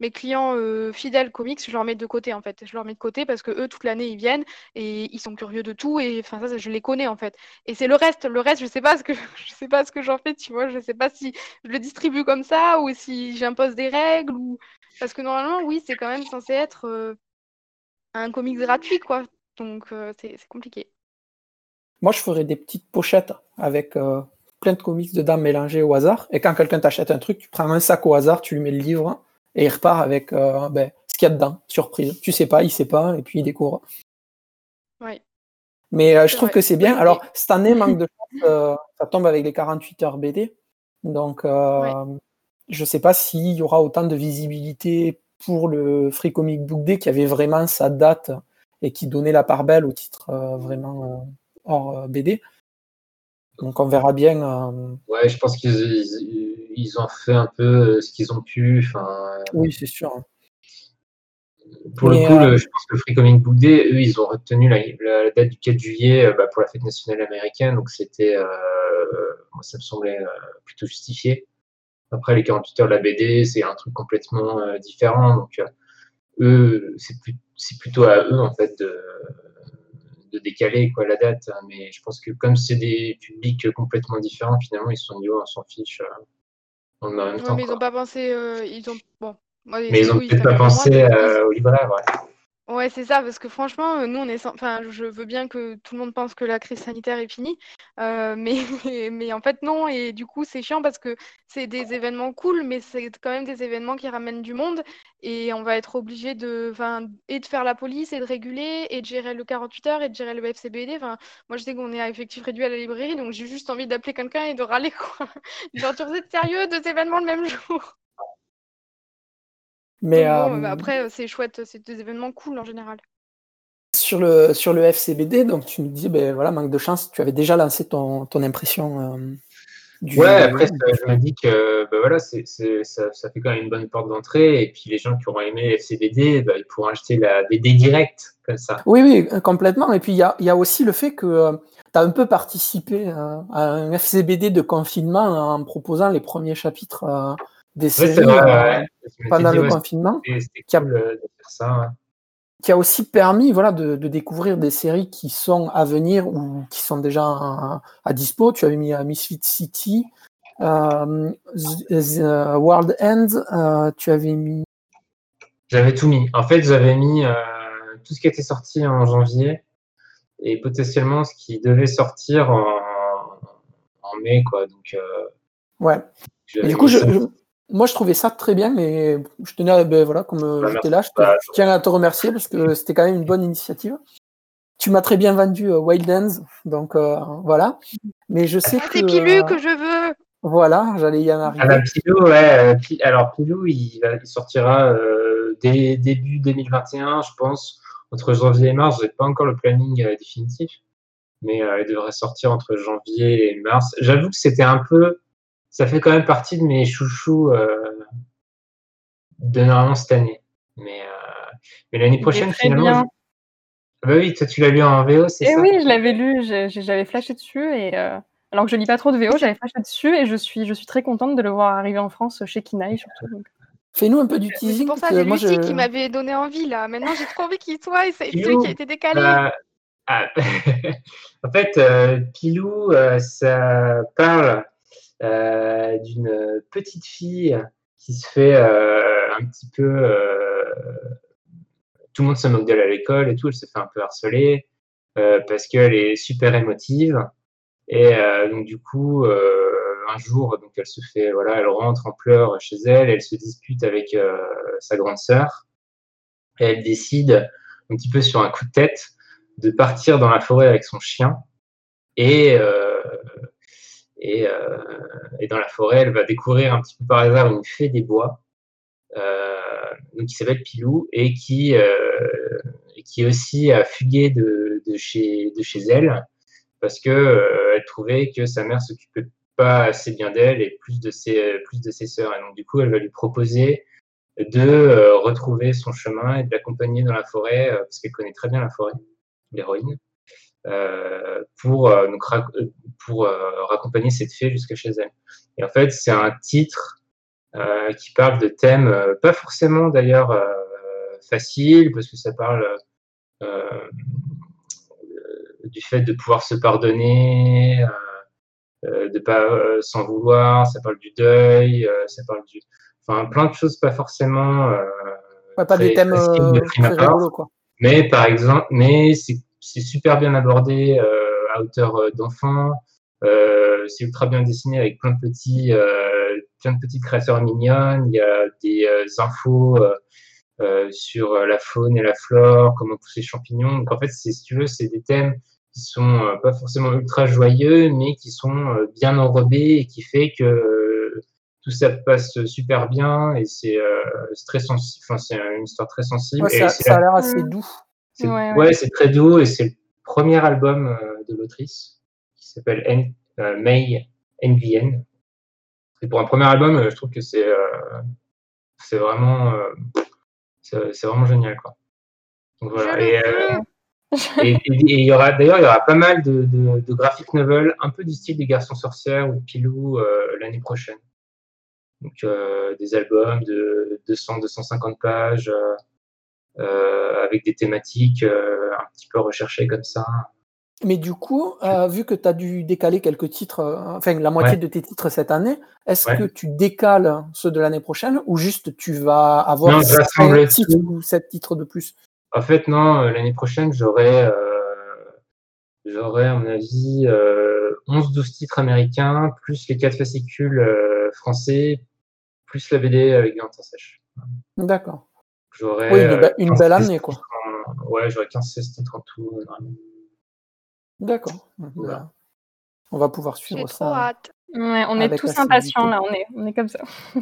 mes clients euh, fidèles comics, je leur mets de côté en fait. Je leur mets de côté parce que eux, toute l'année, ils viennent et ils sont curieux de tout et enfin ça, je les connais en fait. Et c'est le reste, le reste, je sais pas ce que je sais pas ce que j'en fais, tu vois. Je sais pas si je le distribue comme ça ou si j'impose des règles ou parce que normalement, oui, c'est quand même censé être euh, un comics gratuit quoi. Donc euh, c'est c'est compliqué. Moi, je ferais des petites pochettes avec euh, plein de comics dedans mélangés au hasard. Et quand quelqu'un t'achète un truc, tu prends un sac au hasard, tu lui mets le livre et il repart avec euh, ben, ce qu'il y a dedans. Surprise. Tu sais pas, il sait pas, et puis il découvre. Ouais. Mais euh, je C'est trouve vrai. que c'est bien. Bonne idée. Alors, cette année, manque de chance, euh, ça tombe avec les quarante-huit heures B D. Donc, euh, Ouais. je sais pas s'il y aura autant de visibilité pour le Free Comic Book Day qui avait vraiment sa date et qui donnait la part belle au titre euh, vraiment euh, hors euh, B D. Donc, on verra bien. euh, Ouais, je pense qu'ils ils, ils ont fait un peu ce qu'ils ont pu. Enfin, Oui, c'est sûr. pour Mais le coup, euh, le, je pense que le Free Comic Book Day, eux, ils ont retenu la, la date du quatre juillet euh, bah, pour la fête nationale américaine. Donc, c'était, euh, moi, ça me semblait euh, plutôt justifié. Après, les quarante-huit heures de la B D, c'est un truc complètement euh, différent. Donc, euh, eux, c'est, plus, c'est plutôt à eux, en fait, de, de décaler quoi, la date. Mais je pense que comme c'est des publics complètement différents, finalement, ils se sont dit, oh, on s'en fiche, euh, on le met en même Ouais, temps. mais ils Quoi. ont pas pensé. euh, ils ont bon. Moi, les Mais ils ont S B O, ils peut-être savent pas mieux que moi, pensé mais ils, euh, au libraire. Ouais. ouais, c'est ça, parce que franchement, euh, nous, on est sans- enfin, je veux bien que tout le monde pense que la crise sanitaire est finie, euh, mais, mais en fait, non, et du coup, c'est chiant parce que c'est des événements cool, mais c'est quand même des événements qui ramènent du monde, et on va être obligé de, enfin, et de faire la police, et de réguler, et de gérer le quarante-huit heures, et de gérer le F C B D. Enfin, moi, je sais qu'on est à effectif réduit à la librairie, donc j'ai juste envie d'appeler quelqu'un et de râler, quoi. Genre, tu êtes sérieux, deux événements le même jour? mais Donc bon, euh, euh, après, c'est chouette, c'est des événements cool en général. sur le sur le F C B D, donc tu me dis, ben voilà, manque de chance, tu avais déjà lancé ton, ton impression euh, Ouais, du, après, ça, du- je me dis que bah, voilà, c'est, c'est, ça, ça fait quand même une bonne porte d'entrée. Et puis, les gens qui auront aimé F C B D, bah, ils pourront acheter la B D direct, comme ça. Oui, oui, euh, complètement. Et puis il y a, il y a aussi le fait que tu as un peu participé euh, à un F C B D de confinement en proposant les premiers chapitres euh, des Ouais, c'est séries vrai, euh, ouais. Je m'étais pendant dit, le ouais, confinement, c'était, c'était qui a, cool euh, de faire ça. Ouais. qui a aussi permis voilà, de, de découvrir des séries qui sont à venir ou qui sont déjà à, à dispo. Tu avais mis euh, Misfit City, euh, The, The World End, euh, tu avais mis... J'avais tout mis. En fait, j'avais mis euh, tout ce qui était sorti en janvier et potentiellement ce qui devait sortir en, en mai, quoi. Donc, euh, Ouais. Et j'avais du coup, mis je, ça. je- moi, je trouvais ça très bien, mais je tenais, à- ben, voilà, comme euh, Bah, j'étais merci. là, je, te- Bah, je tiens à te remercier parce que c'était quand même une bonne initiative. Tu m'as très bien vendu euh, Wildlands, donc euh, voilà. Mais je sais Ah, que, c'est Pilu euh, que je veux! voilà, j'allais y en Ah bah, arriver. Pilou, ouais. euh, Pi- Alors, Pilou, il, va- il sortira euh, dès début deux mille vingt et un, je pense. Entre janvier et mars, je n'ai pas encore le planning euh, définitif, mais euh, il devrait sortir entre janvier et mars. J'avoue que c'était un peu. Ça fait quand même partie de mes chouchous euh, de normalement cette année. Mais, euh, mais l'année Il est prochaine, très finalement. je- bien. Ah bah oui, toi, tu l'as lu en V O, c'est Et ça? oui, je l'avais lu, j'ai- j'ai- j'avais flashé dessus et euh, alors que je lis pas trop de V O, j'avais flashé dessus et je suis, je suis très contente de le voir arriver en France chez Kinaï surtout. Donc. Fais-nous un peu du Mais c'est teasing, pour parce ça, que j'ai moi, Lucie qui je... m'avait donné envie là. Maintenant, j'ai trop envie qu'il soit et c'est celui qui a Pilou, été décalé. euh, ah, en fait, euh, Pilou, euh, ça parle euh, d'une petite fille qui se fait euh, un petit peu. Euh, tout le monde se moque d'elle à l'école et tout, elle se fait un peu harceler euh, parce qu'elle est super émotive. Et euh, donc, du coup, euh, un jour, donc, elle se fait, voilà, elle rentre en pleurs chez elle, elle se dispute avec euh, sa grande sœur et elle décide, un petit peu sur un coup de tête, de partir dans la forêt avec son chien et. Euh, Et, euh, et dans la forêt, elle va découvrir un petit peu par hasard une fée des bois, euh, donc qui s'appelle Pilou et qui, euh, et qui aussi a fugué de, de, chez, de chez elle parce que euh, elle trouvait que sa mère s'occupait pas assez bien d'elle et plus de ses plus de ses sœurs. Et donc du coup, elle va lui proposer de euh, retrouver son chemin et de l'accompagner dans la forêt euh, parce qu'elle connaît très bien la forêt, l'héroïne. Euh, pour, euh, donc, rac- pour euh, raccompagner cette fée jusqu'à chez elle. Et en fait, c'est un titre euh, qui parle de thèmes euh, pas forcément d'ailleurs euh, faciles, parce que ça parle euh, du fait de pouvoir se pardonner, euh, de pas euh, s'en vouloir, ça parle du deuil, euh, ça parle du, enfin plein de choses pas forcément euh, Ouais, pas très des thèmes faciles de euh, prime très abord. rigolos, quoi. Mais par exemple, mais c'est c'est super bien abordé euh, à hauteur euh, d'enfant. Euh, c'est ultra bien dessiné avec plein de petits, euh, plein de petites créatures mignonnes. Il y a des euh, infos euh, euh, sur la faune et la flore, comment pousser les champignons. Donc en fait, c'est, si tu veux, c'est des thèmes qui sont euh, pas forcément ultra joyeux, mais qui sont euh, bien enrobés et qui fait que euh, tout ça passe super bien et c'est, euh, c'est très sensible. Enfin, c'est une histoire très sensible Ouais, et ça, c'est ça la a l'air assez Mm. doux. c'est, Ouais, ouais, ouais. c'est très doux et c'est le premier album euh, de l'autrice qui s'appelle N, euh, May N V N. Et pour un premier album, euh, je trouve que c'est, euh, c'est vraiment, euh, c'est, c'est vraiment génial, quoi. Donc Je voilà. le Et, euh, veux. et, et- et il y aura, d'ailleurs, il y aura pas mal de, de, de graphic novels, un peu du style des Garçons Sorcières ou de Pilou euh, l'année prochaine. Donc euh, des albums de deux cents à deux cent cinquante pages euh, euh, avec des thématiques euh, un petit peu recherchées comme ça. Mais du coup, euh, vu que tu as dû décaler quelques titres, euh, enfin la moitié Ouais, de tes titres cette année, est-ce ouais. que tu décales ceux de l'année prochaine ou juste tu vas avoir Non, je rassemble six tout. ou sept titres de plus? En fait, non, euh, l'année prochaine, j'aurai, euh, j'aurai, à mon avis, euh, onze douze titres américains, plus les quatre fascicules euh, français, plus la B D avec des en sèche. D'accord. Oui, J'aurai une, euh, be- une quinze belle seize année, quoi. titres en... Ouais, j'aurai quinze seize titres en tout. euh, normalement. D'accord. Voilà. Ben, on va pouvoir J'ai suivre trop ça hâte. Ouais, on est avec tous assiduité. impatients là, on est, on est comme ça.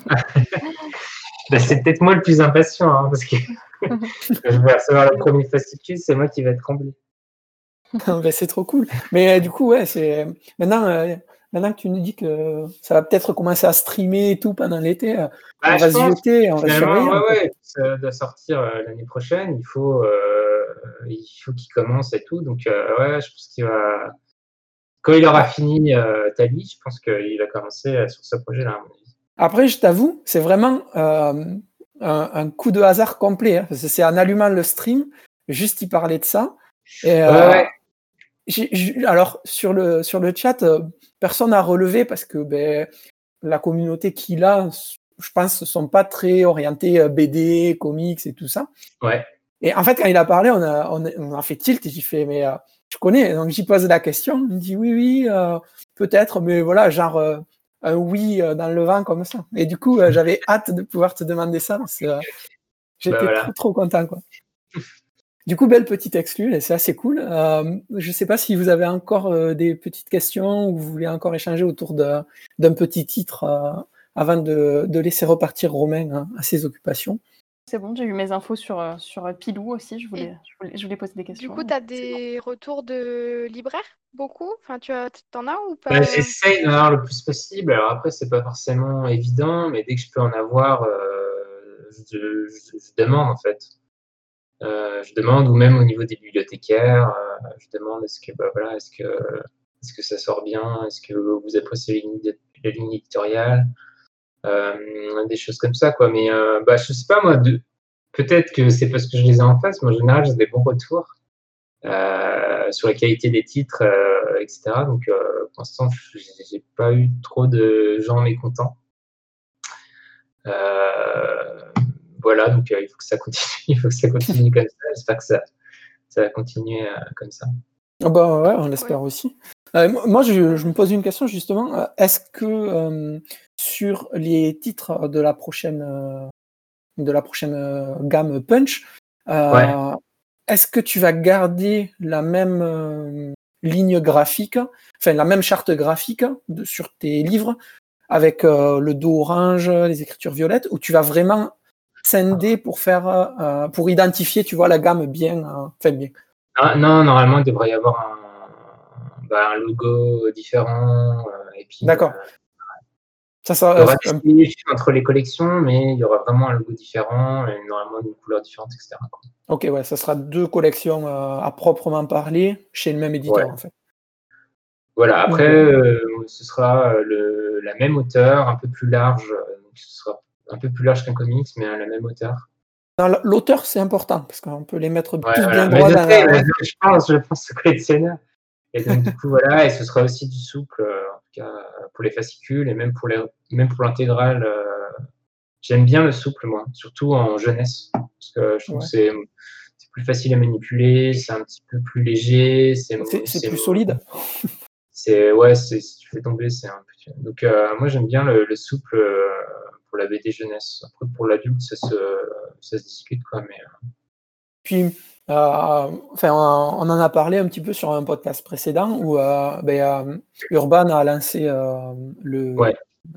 Bah, c'est peut-être moi le plus impatient, hein, parce que je vais recevoir le premier fascicule, c'est moi qui vais être comblé. Ben, c'est trop cool. Mais euh, du coup, ouais, c'est maintenant, euh, maintenant que tu nous dis que ça va peut-être commencer à streamer et tout pendant l'été, euh, Bah, on je va se pense, jeter, on va finalement, surveiller ouais, un peu. ouais, ça doit sortir euh, l'année prochaine. Il faut, euh, il faut qu'il commence et tout. Donc, euh, ouais, je pense qu'il va. Quand il aura Ah, fini euh, Tali, je pense qu'il va commencer euh, sur ce projet-là, à mon avis. après, je t'avoue, c'est vraiment euh, un, un coup de hasard complet, hein, parce que c'est en allumant le stream, juste y parler de ça. Et, Ouais, euh, ouais, j'ai- j'ai- alors, sur le, sur le chat, euh, personne n'a relevé parce que ben, la communauté qu'il a, je pense, ne sont pas très orientés euh, B D, comics et tout ça. ouais. Et en fait, quand il a parlé, on a, on a, on a fait tilt et j'ai fait, mais euh, tu connais? Donc j'y pose la question. Il me dit oui, oui, euh, peut-être, mais voilà, genre euh, un oui euh, dans le vent comme ça. Et du coup, euh, j'avais hâte de pouvoir te demander ça parce que euh, Bah j'étais voilà. trop, trop content, quoi. Du coup, belle petite exclue, et c'est assez cool. Euh, je ne sais pas si vous avez encore euh, des petites questions ou vous voulez encore échanger autour de, d'un petit titre euh, avant de, de laisser repartir Romain hein, à ses occupations. C'est bon, j'ai eu mes infos sur, euh, sur euh, Pilou aussi. Je Et voulais, je voulais, je voulais poser des du questions. coup, tu as C'est bon. des retours de libraires? Beaucoup? Enfin, tu as, t'en as ou Bah, pas? j'essaye d'en avoir le plus possible. Alors après, c'est pas forcément évident, mais dès que je peux en avoir, euh, je, je- je demande en fait. Euh, je demande, ou même au niveau des bibliothécaires, euh, je demande est-ce que, bah, voilà, est-ce que, est-ce que ça sort bien, est-ce que vous appréciez la ligne, la ligne éditoriale, euh, des choses comme ça, quoi. Mais euh, bah, je sais pas, moi, de, peut-être que c'est parce que je les ai en face, mais en général, j'ai des bons retours euh, sur la qualité des titres, euh, et cetera. Donc, euh, pour l'instant, je- j'ai pas eu trop de gens mécontents. Euh, voilà, donc euh, il faut que ça continue, il faut que ça continue comme ça. J'espère que ça, ça va continuer euh, comme ça. Ah bah ouais, on l'espère Ouais. aussi. Euh, mo- moi, je, je me pose une question justement. Euh, Est-ce que euh, sur les titres de la prochaine, euh, de la prochaine euh, gamme Punch, Ouais. euh, est-ce que tu vas garder la même euh, ligne graphique, enfin la même charte graphique de- sur tes livres avec euh, le dos orange, les écritures violettes, ou tu vas vraiment scinder pour faire, euh, pour identifier, tu vois, la gamme bien, euh, enfin bien. Non, non, normalement, il devrait y avoir un, bah, un logo différent. euh, et puis, euh, D'accord. Ça, il y ça, aura euh, des similitudes entre les collections, mais il y aura vraiment un logo différent et normalement une couleur différente, et cetera, quoi. ok, ouais, ça sera deux collections euh, à proprement parler chez le même éditeur, Ouais. en fait. Voilà. Après, Bon. euh, ce sera euh, le, la même hauteur, un peu plus large. ce sera un peu plus large qu'un comics, mais à la même hauteur. Non, l'auteur, c'est important, parce qu'on peut les mettre Ouais, tous voilà. bien droits Mais je dans sais, la... mais je pense, je pense au collectionneur. Et donc, du coup, voilà, et ce sera aussi du souple, euh, en tout cas, pour les fascicules et même pour les, même pour l'intégrale. Euh, j'aime bien le souple, moi, surtout en jeunesse, parce que je trouve Ouais. que c'est, c'est plus facile à manipuler, c'est un petit peu plus léger, c'est, C'est, c'est c'est, plus solide. c'est ouais, c'est, si tu fais tomber, c'est un peu. Donc, euh, moi, j'aime bien le, le souple euh, pour la B D jeunesse. Après, pour l'adulte, ça se, ça se discute, quoi, mais. Euh... Puis, euh, enfin, on, on en a parlé un petit peu sur un podcast précédent où euh, ben, euh, Urban a lancé euh, le ouais.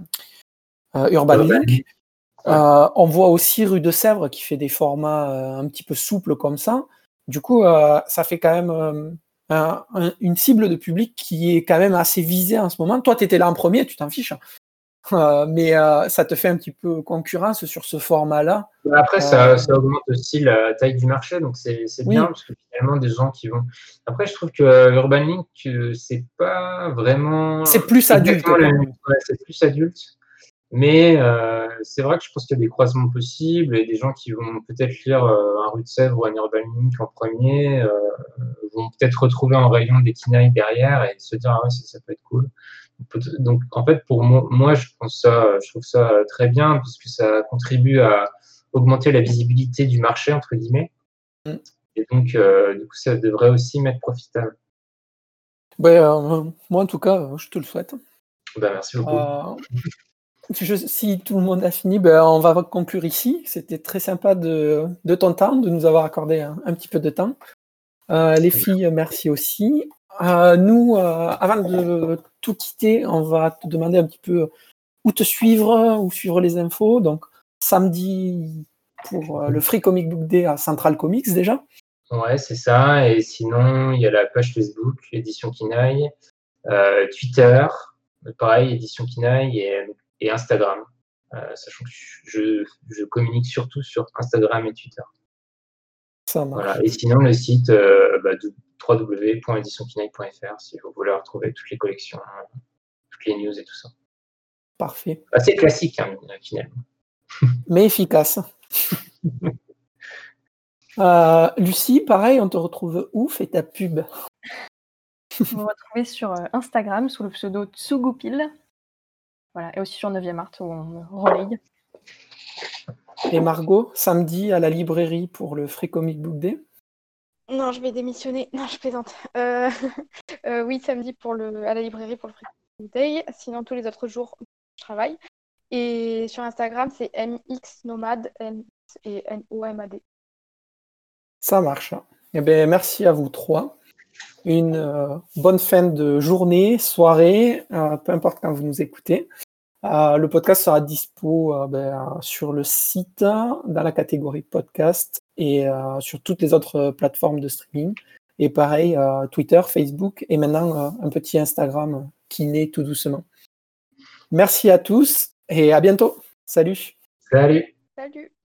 euh, Urban Urban Link. Link. Ouais. Euh, on voit aussi Rue de Sèvres qui fait des formats euh, un petit peu souples comme ça. Du coup, euh, ça fait quand même euh, un, un, une cible de public qui est quand même assez visée en ce moment. Toi, tu étais là en premier, tu t'en fiches. Euh, mais euh, ça te fait un petit peu concurrence sur ce format-là. Après, ça, euh, ça augmente aussi la taille du marché, donc c'est, c'est bien, oui. parce que finalement, des gens qui vont... Après, je trouve que Urban Link, c'est pas vraiment... C'est plus adulte. Le... Ouais, c'est plus adulte. Mais euh, c'est vrai que je pense qu'il y a des croisements possibles et des gens qui vont peut-être lire euh, un Rue de Sèvres ou un Urban Link en premier euh, vont peut-être retrouver un rayon des Kinaï derrière et se dire ah ouais, ça, ça peut être cool. Donc en fait pour moi, moi je pense ça, je trouve ça très bien parce que ça contribue à augmenter la visibilité du marché entre guillemets. Mm. Et donc euh, du coup ça devrait aussi m'être profitable. Ben, euh, moi en tout cas je te le souhaite. Ben, merci beaucoup. Euh... Je, si tout le monde a fini, ben on va conclure ici. C'était très sympa de, de ton temps, de nous avoir accordé un, un petit peu de temps. Euh, les filles, merci aussi. Euh, nous, euh, avant de tout quitter, on va te demander un petit peu où te suivre, où suivre les infos. Donc, samedi pour euh, le Free Comic Book Day à Central Comics déjà. Ouais, c'est ça. Et sinon, il y a la page Facebook, Édition Kinaï, euh, Twitter, pareil, Édition Kinaï et et Instagram, euh, sachant que je, je communique surtout sur Instagram et Twitter. Ça marche. Voilà. Et sinon, le site euh, bah, w w w point édition kinaï point f r si vous voulez retrouver toutes les collections, toutes les news et tout ça. Parfait. Assez classique, hein, finalement. Mais efficace. euh, Lucie, pareil, on te retrouve où? Fais ta pub. Vous me retrouvez sur Instagram sous le pseudo Tsugupil. Voilà, et aussi sur neuvième art où on me relaye. Et Margot, samedi à la librairie pour le Free Comic Book Day. Non, je vais démissionner. Non, je plaisante. Euh, euh, oui, samedi pour le, à la librairie pour le Free Comic Book Day. Sinon, tous les autres jours, je travaille. Et sur Instagram, c'est M X Nomad et N O M A D. Ça marche. Eh bien, merci à vous trois. Une euh, bonne fin de journée, soirée, euh, peu importe quand vous nous écoutez. Euh, le podcast sera dispo euh, ben, sur le site, dans la catégorie podcast et euh, sur toutes les autres plateformes de streaming. Et pareil, euh, Twitter, Facebook et maintenant euh, un petit Instagram qui naît tout doucement. Merci à tous et à bientôt. Salut. Salut. Salut.